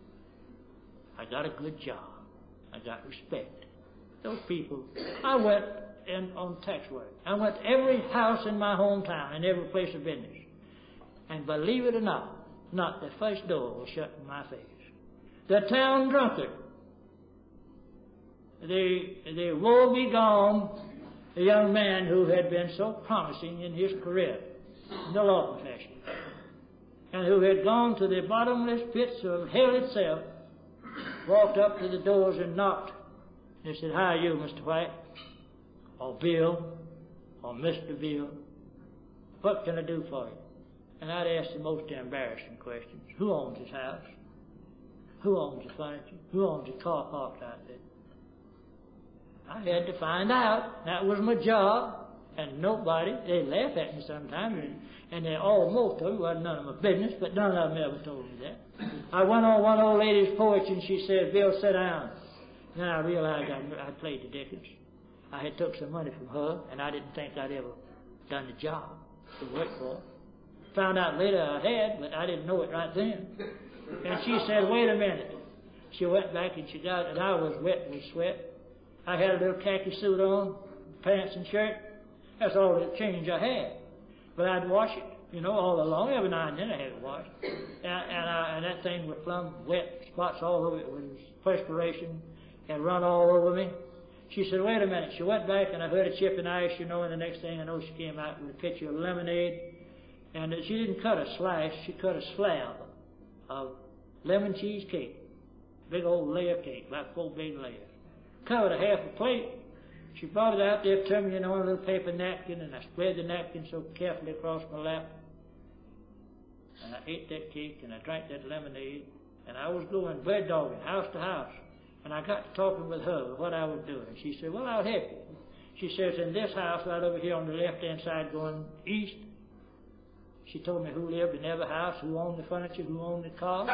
I got a good job. I got respect. Those people, I went in on tax work. I went to every house in my hometown and every place of business. And believe it or not, not the first door was shut in my face. The town drunkard, the, the woe be gone, a young man who had been so promising in his career in the law profession, and who had gone to the bottomless pits of hell itself, walked up to the doors and knocked. And said, how are you, Mister White? Or Bill? Or Mister Bill? What can I do for you? And I'd ask the most embarrassing questions. Who owns this house? Who owns the furniture? Who owns the car parked out there? I had to find out. That was my job. And nobody, they laugh at me sometimes, and, and they all, most of them, wasn't none of my business, but none of them ever told me that. I went on one old lady's porch, and she said, Bill, sit down. Then I realized I, I played the Dickens. I had took some money from her, and I didn't think I'd ever done the job to work for. Found out later I had, but I didn't know it right then. And she said, wait a minute. She went back, and she got, and I was wet with sweat. I had a little khaki suit on, pants and shirt. That's all the change I had. But I'd wash it, you know, all along. Every now and then I had it washed. And, and, I, and that thing was plumb wet, spots all over it with perspiration, and run all over me. She said, wait a minute. She went back, and I heard a chip in ice, you know, and the next thing I know, she came out with a pitcher of lemonade. And she didn't cut a slice. She cut a slab of lemon cheese cake. Big old layer cake, about four big layers. Covered a half a plate. She brought it out there to me, you know, on a little paper napkin, and I spread the napkin so carefully across my lap. And I ate that cake, and I drank that lemonade, and I was going bird dogging, house to house. And I got to talking with her what I was doing. She said, well, I'll help you. She says, in this house right over here on the left-hand side going east, she told me who lived in every house, who owned the furniture, who owned the car.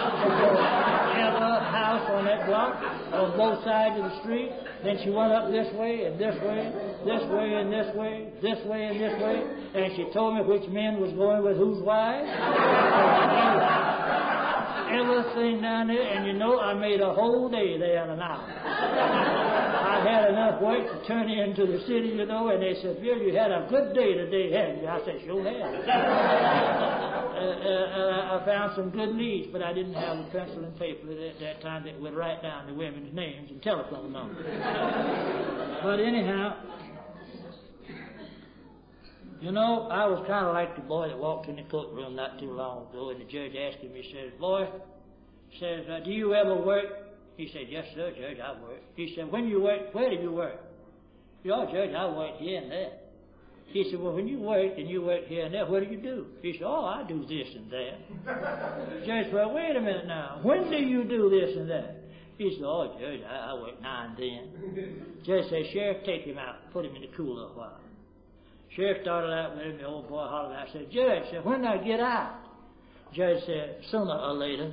Every house on that block, on both sides of the street. Then she went up this way and this way, this way and this way, this way and this way. And she told me which men was going with whose wives. Everything down there, and you know, I made a whole day there in an hour. I had enough work to turn into the city, you know, and they said, Bill, you had a good day today, hadn't you? I said, sure had. uh, uh, I found some good leads, but I didn't have a pencil and paper at that time that would write down the women's names and telephone numbers. But anyhow, you know, I was kind of like the boy that walked in the courtroom not too long ago, and the judge asked him, he says, boy, says, uh, do you ever work? He said, yes, sir, Judge, I work. He said, when you work, where do you work? Oh, Judge, I work here and there. He said, well, when you worked and you worked here and there, what do you do? He said, oh, I do this and that. Judge said, well, wait a minute now. When do you do this and that? He said, oh, Judge, I, I work now and then. Judge said, Sheriff, take him out. Put him in the cooler a while. Sheriff started out with him. The old boy hollered out. I said, Judge, said, when do I get out? Judge said, sooner or later.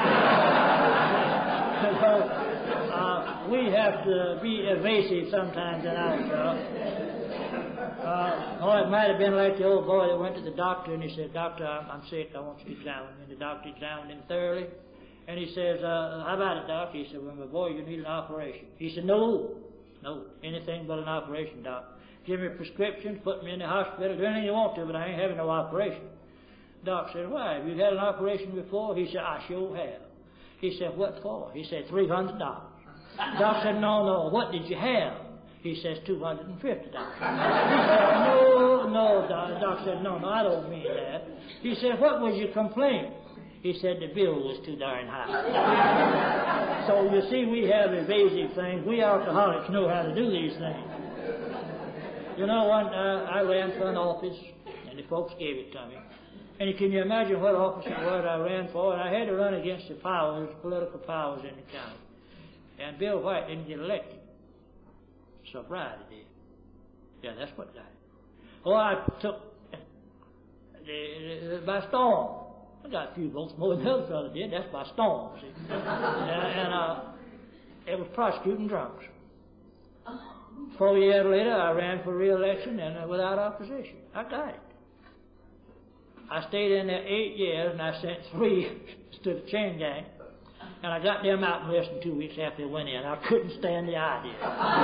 So, uh, we have to be evasive sometimes in our job. Uh, oh, it might have been like the old boy that went to the doctor and he said, Doctor, I'm, I'm sick. I want you to examine me. And the doctor examined him thoroughly. And he says, uh, how about it, Doc? He said, well, my boy, you need an operation. He said, no, no, anything but an operation, Doc. Give me a prescription, put me in the hospital, do anything you want to, but I ain't having no operation. Doc said, why? Have you had an operation before? He said, I sure have. He said, what for? He said, three hundred dollars. Doc said, no, no, what did you have? He says, two hundred fifty dollars. He said, no, no, Doc. Doc said, no, no, I don't mean that. He said, what was your complaint? He said the bill was too darn high. So you see, we have evasive things. We alcoholics know how to do these things. You know, one, uh, I ran for an office, and the folks gave it to me. And can you imagine what office it was I ran for? And I had to run against the powers, political powers in the county. And Bill White didn't get elected. Sobriety did. Yeah, that's what got it. Oh, I took the, the, by storm. I got a few votes more than the other fellow did. That's by storm, see. and and uh, it was prosecuting drunks. Four years later, I ran for re-election and uh, without opposition. I got it. I stayed in there eight years, and I sent three to the chain gang, and I got them out in less than two weeks after they went in. I couldn't stand the idea.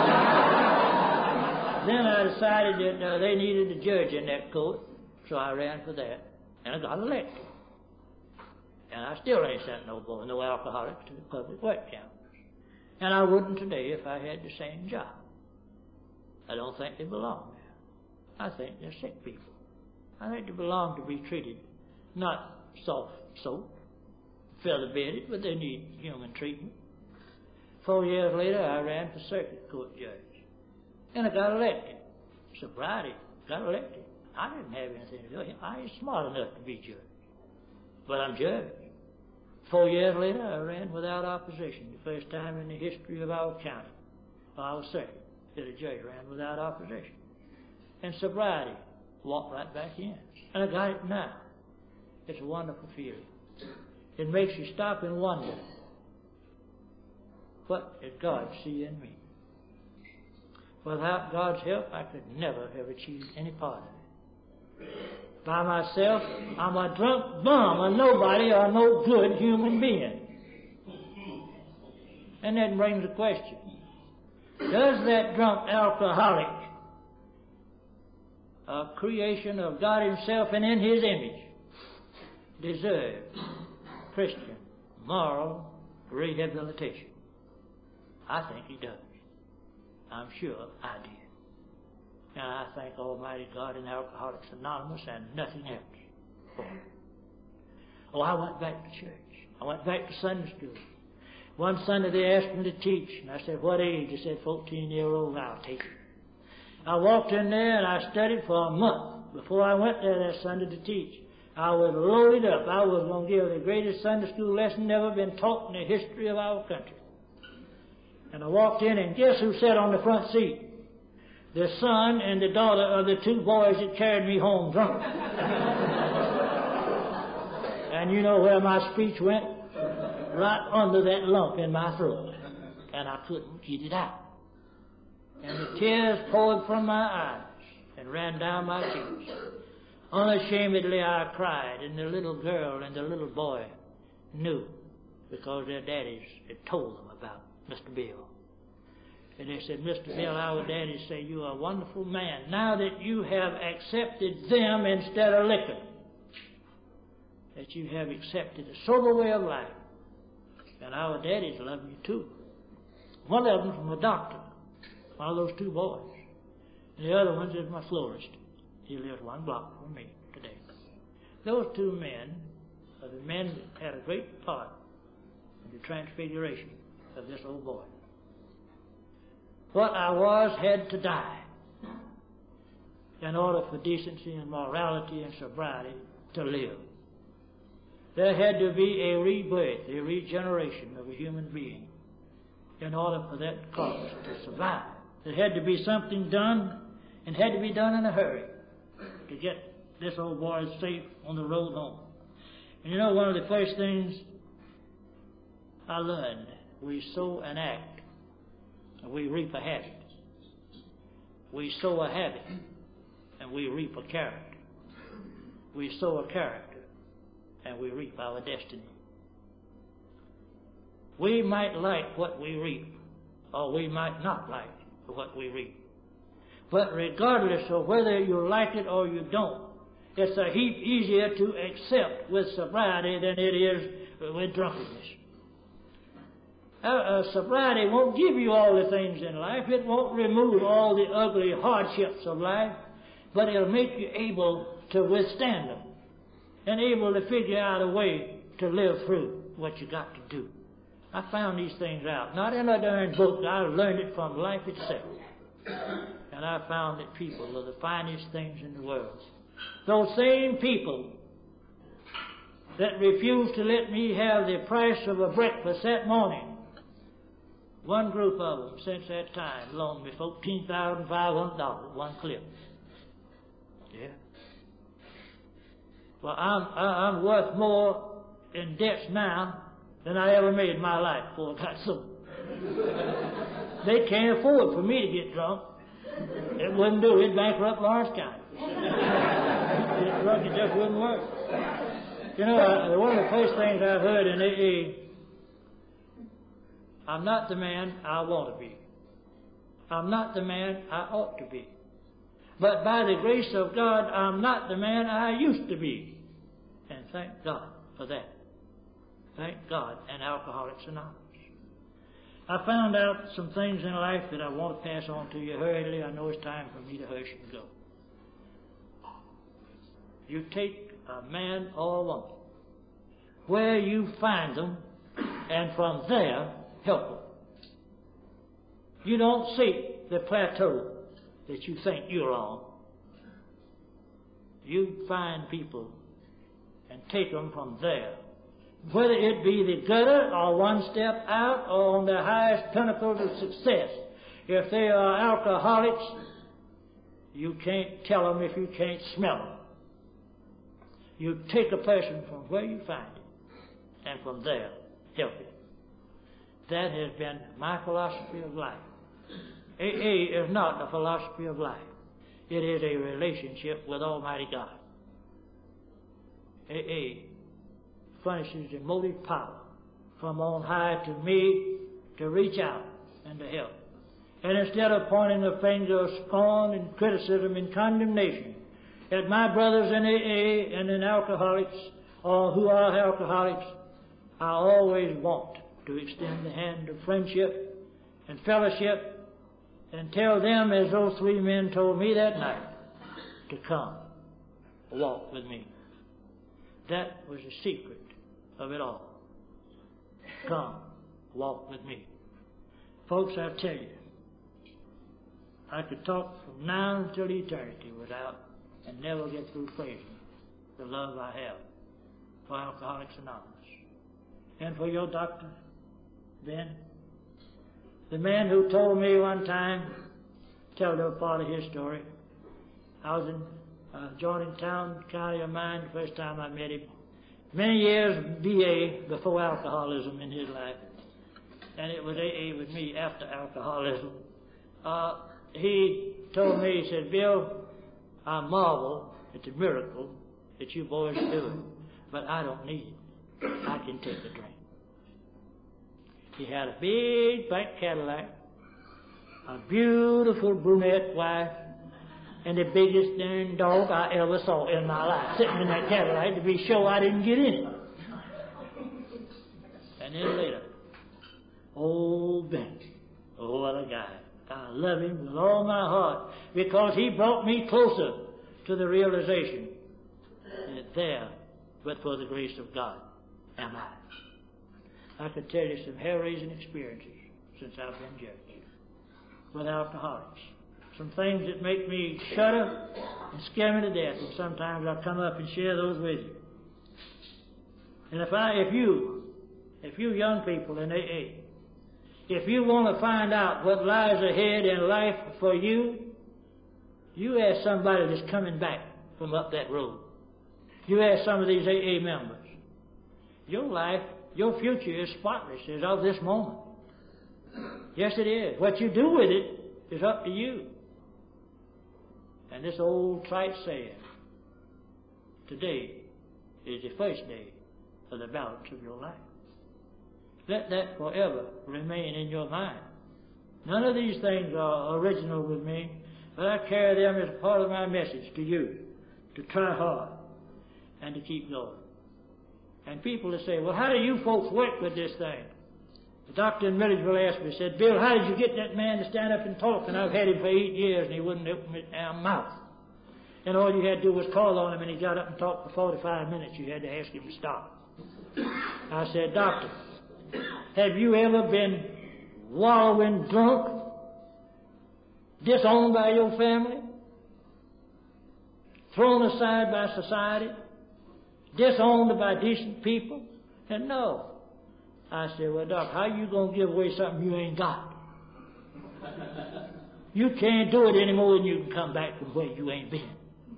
Then I decided that uh, they needed a judge in that court, so I ran for that, and I got elected. And I still ain't sent no boy, no alcoholics to the public work camps. And I wouldn't today if I had the same job. I don't think they belong there. I think they're sick people. I think they belong to be treated, not soft soap, feather-bedded, but they need human treatment. Four years later, I ran for circuit court judge. And I got elected. Sobriety, got elected. I didn't have anything to do with it. I ain't smart enough to be judge. But I'm judge. Four years later, I ran without opposition, the first time in the history of our county. I was certain that a judge ran without opposition. And sobriety, walked right back in. And I got it now. It's a wonderful feeling. It makes you stop and wonder, what did God see in me? Without God's help, I could never have achieved any part of it. By myself, I'm a drunk bum, a nobody or no good human being. And that brings the question, does that drunk alcoholic, a creation of God Himself and in His image, deserve Christian moral rehabilitation? I think he does. I'm sure I did. And I thank Almighty God and Alcoholics Anonymous and nothing else for it. Oh, I went back to church. I went back to Sunday school. One Sunday they asked me to teach, and I said, what age? They said, fourteen-year-old, I'll take it. I walked in there and I studied for a month before I went there that Sunday to teach. I was loaded up. I was going to give the greatest Sunday school lesson ever been taught in the history of our country. And I walked in, and guess who sat on the front seat? The son and the daughter of the two boys that carried me home drunk. And you know where my speech went? Right under that lump in my throat. And I couldn't get it out. And the tears poured from my eyes and ran down my cheeks. Unashamedly I cried, and the little girl and the little boy knew, because their daddies had told them about Mister Bill. And they said, Mister Bill, our daddies say you're a wonderful man. Now that you have accepted them instead of liquor, that you have accepted a sober way of life. And our daddies love you too. One of them from a doctor, one of those two boys. And the other one is my florist. He lives one block from me today. Those two men are the men that had a great part in the transfiguration of this old boy. What I was had to die. in order for decency and morality and sobriety to live. There had to be a rebirth, a regeneration of a human being in order for that cause to survive. There had to be something done, and had to be done in a hurry to get this old boy safe on the road home. And you know, one of the first things I learned, we sow an act, and we reap a habit. We sow a habit, and we reap a character. We sow a character, and we reap our destiny. We might like what we reap, or we might not like what we reap. But regardless of whether you like it or you don't, it's a heap easier to accept with sobriety than it is with drunkenness. Uh, uh, sobriety won't give you all the things in life. It won't remove all the ugly hardships of life, but it'll make you able to withstand them and able to figure out a way to live through what you got to do. I found these things out, not in a darn book. I learned it from life itself. And I found that people are the finest things in the world. Those same people that refused to let me have the price of a breakfast that morning, one group of them since that time loaned me fourteen thousand five hundred dollars, one clip. Yeah. Well, I'm, I'm worth more in debts now than I ever made in my life before I got sober. They can't afford for me to get drunk. It wouldn't do. It'd bankrupt Lawrence County. Get drunk, it just wouldn't work. You know, uh, one of the first things I've heard in A A, I'm not the man I want to be. I'm not the man I ought to be. But by the grace of God, I'm not the man I used to be. And thank God for that. Thank God and Alcoholics Anonymous. I found out some things in life that I want to pass on to you hurriedly. I know it's time for me to hush and go. You take a man or a woman where you find them, and from there, help them. You don't seek the plateau that you think you're on. You find people and take them from there. Whether it be the gutter or one step out or on the highest pinnacle of success. If they are alcoholics, you can't tell them if you can't smell them. You take a person from where you find it, and from there, help it. That has been my philosophy of life. A A is not a philosophy of life. It is a relationship with Almighty God. A A furnishes the motive power from on high to me to reach out and to help. And instead of pointing a finger of scorn and criticism and condemnation at my brothers in A A and in alcoholics or who are alcoholics, I always want to extend the hand of friendship and fellowship and tell them, as those three men told me that night, to come walk with me. That was the secret of it all. Come, walk with me. Folks, I tell you, I could talk from now until eternity without and never get through praising the love I have for Alcoholics Anonymous. And for your doctor, Ben, the man who told me one time, tell a part of his story. I was in uh, Jordantown County of mine the first time I met him. Many years B A before alcoholism in his life. And it was A A with me after alcoholism. Uh, he told me, he said, Bill, I marvel at the miracle that you boys are doing, but I don't need it. I can take a drink. He had a big black Cadillac, a beautiful brunette wife, and the biggest darn dog I ever saw in my life, sitting in that Cadillac to be sure I didn't get in it. And then later, old Ben, oh, what a guy. I love him with all my heart because he brought me closer to the realization that there, but for the grace of God, am I. I could tell you some hair-raising experiences since I've been judged with alcoholics some things that make me shudder and scare me to death, and sometimes I come up and share those with you. And if I, if you, if you young people in A A, if you want to find out what lies ahead in life for you, you ask somebody that's coming back from up that road. You ask some of these A A members. Your life, your future is spotless as of this moment. Yes, it is. What you do with it is up to you. And this old trite saying, today is the first day of the balance of your life. Let that forever remain in your mind. None of these things are original with me, but I carry them as part of my message to you, to try hard and to keep going. And people will say, well, how do you folks work with this thing? The doctor in Milledgeville asked me, said, Bill, how did you get that man to stand up and talk? And I've had him for eight years and he wouldn't open his damn mouth. And all you had to do was call on him and he got up and talked for forty-five minutes. You had to ask him to stop. I said, doctor, have you ever been wallowing drunk, disowned by your family, thrown aside by society, disowned by decent people? And no. I said, well, Doc, how you going to give away something you ain't got? You can't do it any more than you can come back from where you ain't been.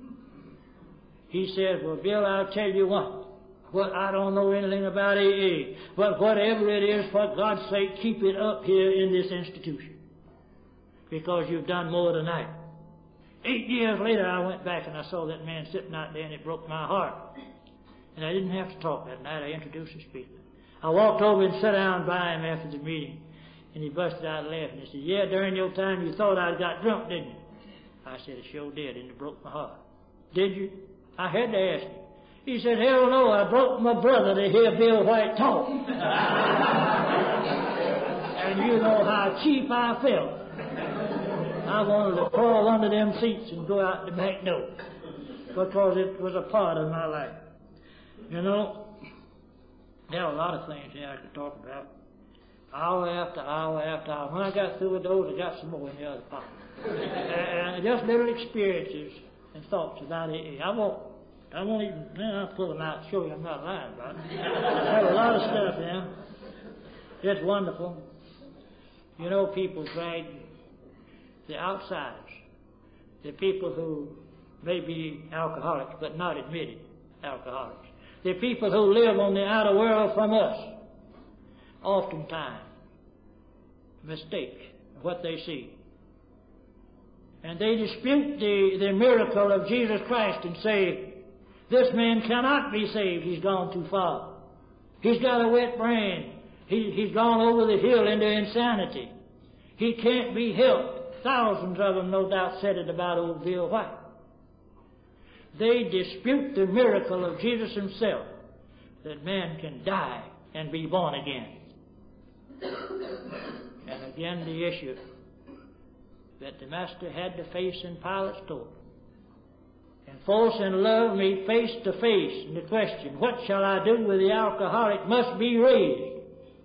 He said, well, Bill, I'll tell you what. What I don't know anything about A A, but whatever it is, for God's sake, keep it up here in this institution. Because you've done more tonight. Eight years later, I went back and I saw that man sitting out there and it broke my heart. And I didn't have to talk that night. I introduced the speaker. I walked over and sat down by him after the meeting, and he busted out laughing. He said, yeah, during your time you thought I got drunk, didn't you? I said, I sure did, and it broke my heart. Did you? I had to ask him. He said, hell no, I broke my brother to hear Bill White talk. And you know how cheap I felt. I wanted to crawl under them seats and go out the back door, because it was a part of my life. You know, there are a lot of things here I could talk about. Hour after hour after hour. When I got through with those, I got some more in the other part. And just little experiences and thoughts about A A. I won't, I won't even, I'll pull them out and show you I'm not lying about it. I have a lot of stuff here. It's wonderful. You know, people drag the outsiders, the people who may be alcoholics but not admitted alcoholics. The people who live on the outer world from us oftentimes mistake what they see. And they dispute the, the miracle of Jesus Christ and say, this man cannot be saved. He's gone too far. He's got a wet brain. He, he's gone over the hill into insanity. He can't be helped. Thousands of them, no doubt, said it about old Bill White. They dispute the miracle of Jesus himself, that man can die and be born again. And again the issue that the Master had to face in Pilate's court. And force and love meet face to face, and the question, what shall I do with the alcoholic, must be raised.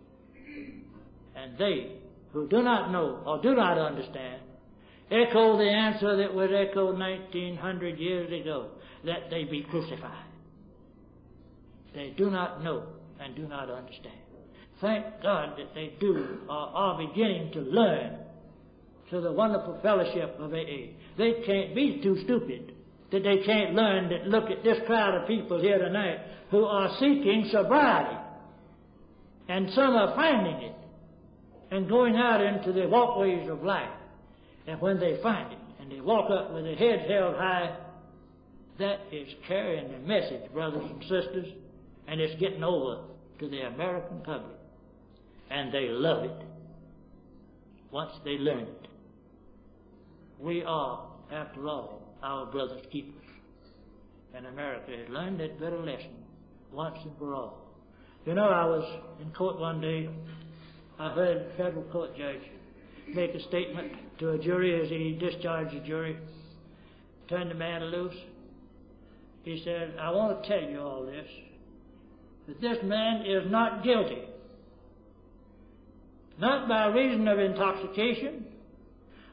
And they who do not know or do not understand echo the answer that was echoed nineteen hundred years ago, that they be crucified. They do not know and do not understand. Thank God that they do or are beginning to learn through the wonderful fellowship of A A. They can't be too stupid that they can't learn that. Look at this crowd of people here tonight who are seeking sobriety. And some are finding it and going out into the walkways of life. And when they find it and they walk up with their heads held high, that is carrying the message, brothers and sisters, and it's getting over to the American public. And they love it once they learn it. We are, after all, our brother's keepers. And America has learned that better lesson once and for all. You know, I was in court one day. I heard a federal court judge make a statement to a jury as he discharged the jury, turned the man loose. He said, I want to tell you all this, that this man is not guilty. Not by reason of intoxication,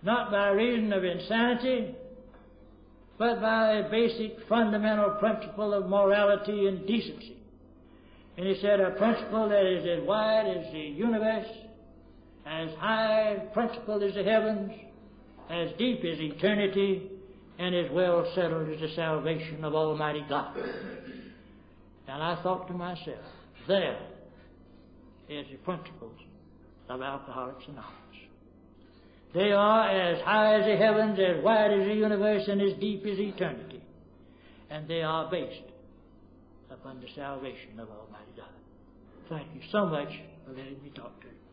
not by reason of insanity, but by a basic fundamental principle of morality and decency. And he said a principle that is as wide as the universe, as high principle as the heavens, as deep as eternity, and as well settled as the salvation of Almighty God. And I thought to myself, there is the principles of Alcoholics Anonymous. They are as high as the heavens, as wide as the universe, and as deep as eternity. And they are based upon the salvation of Almighty God. Thank you so much for letting me talk to you.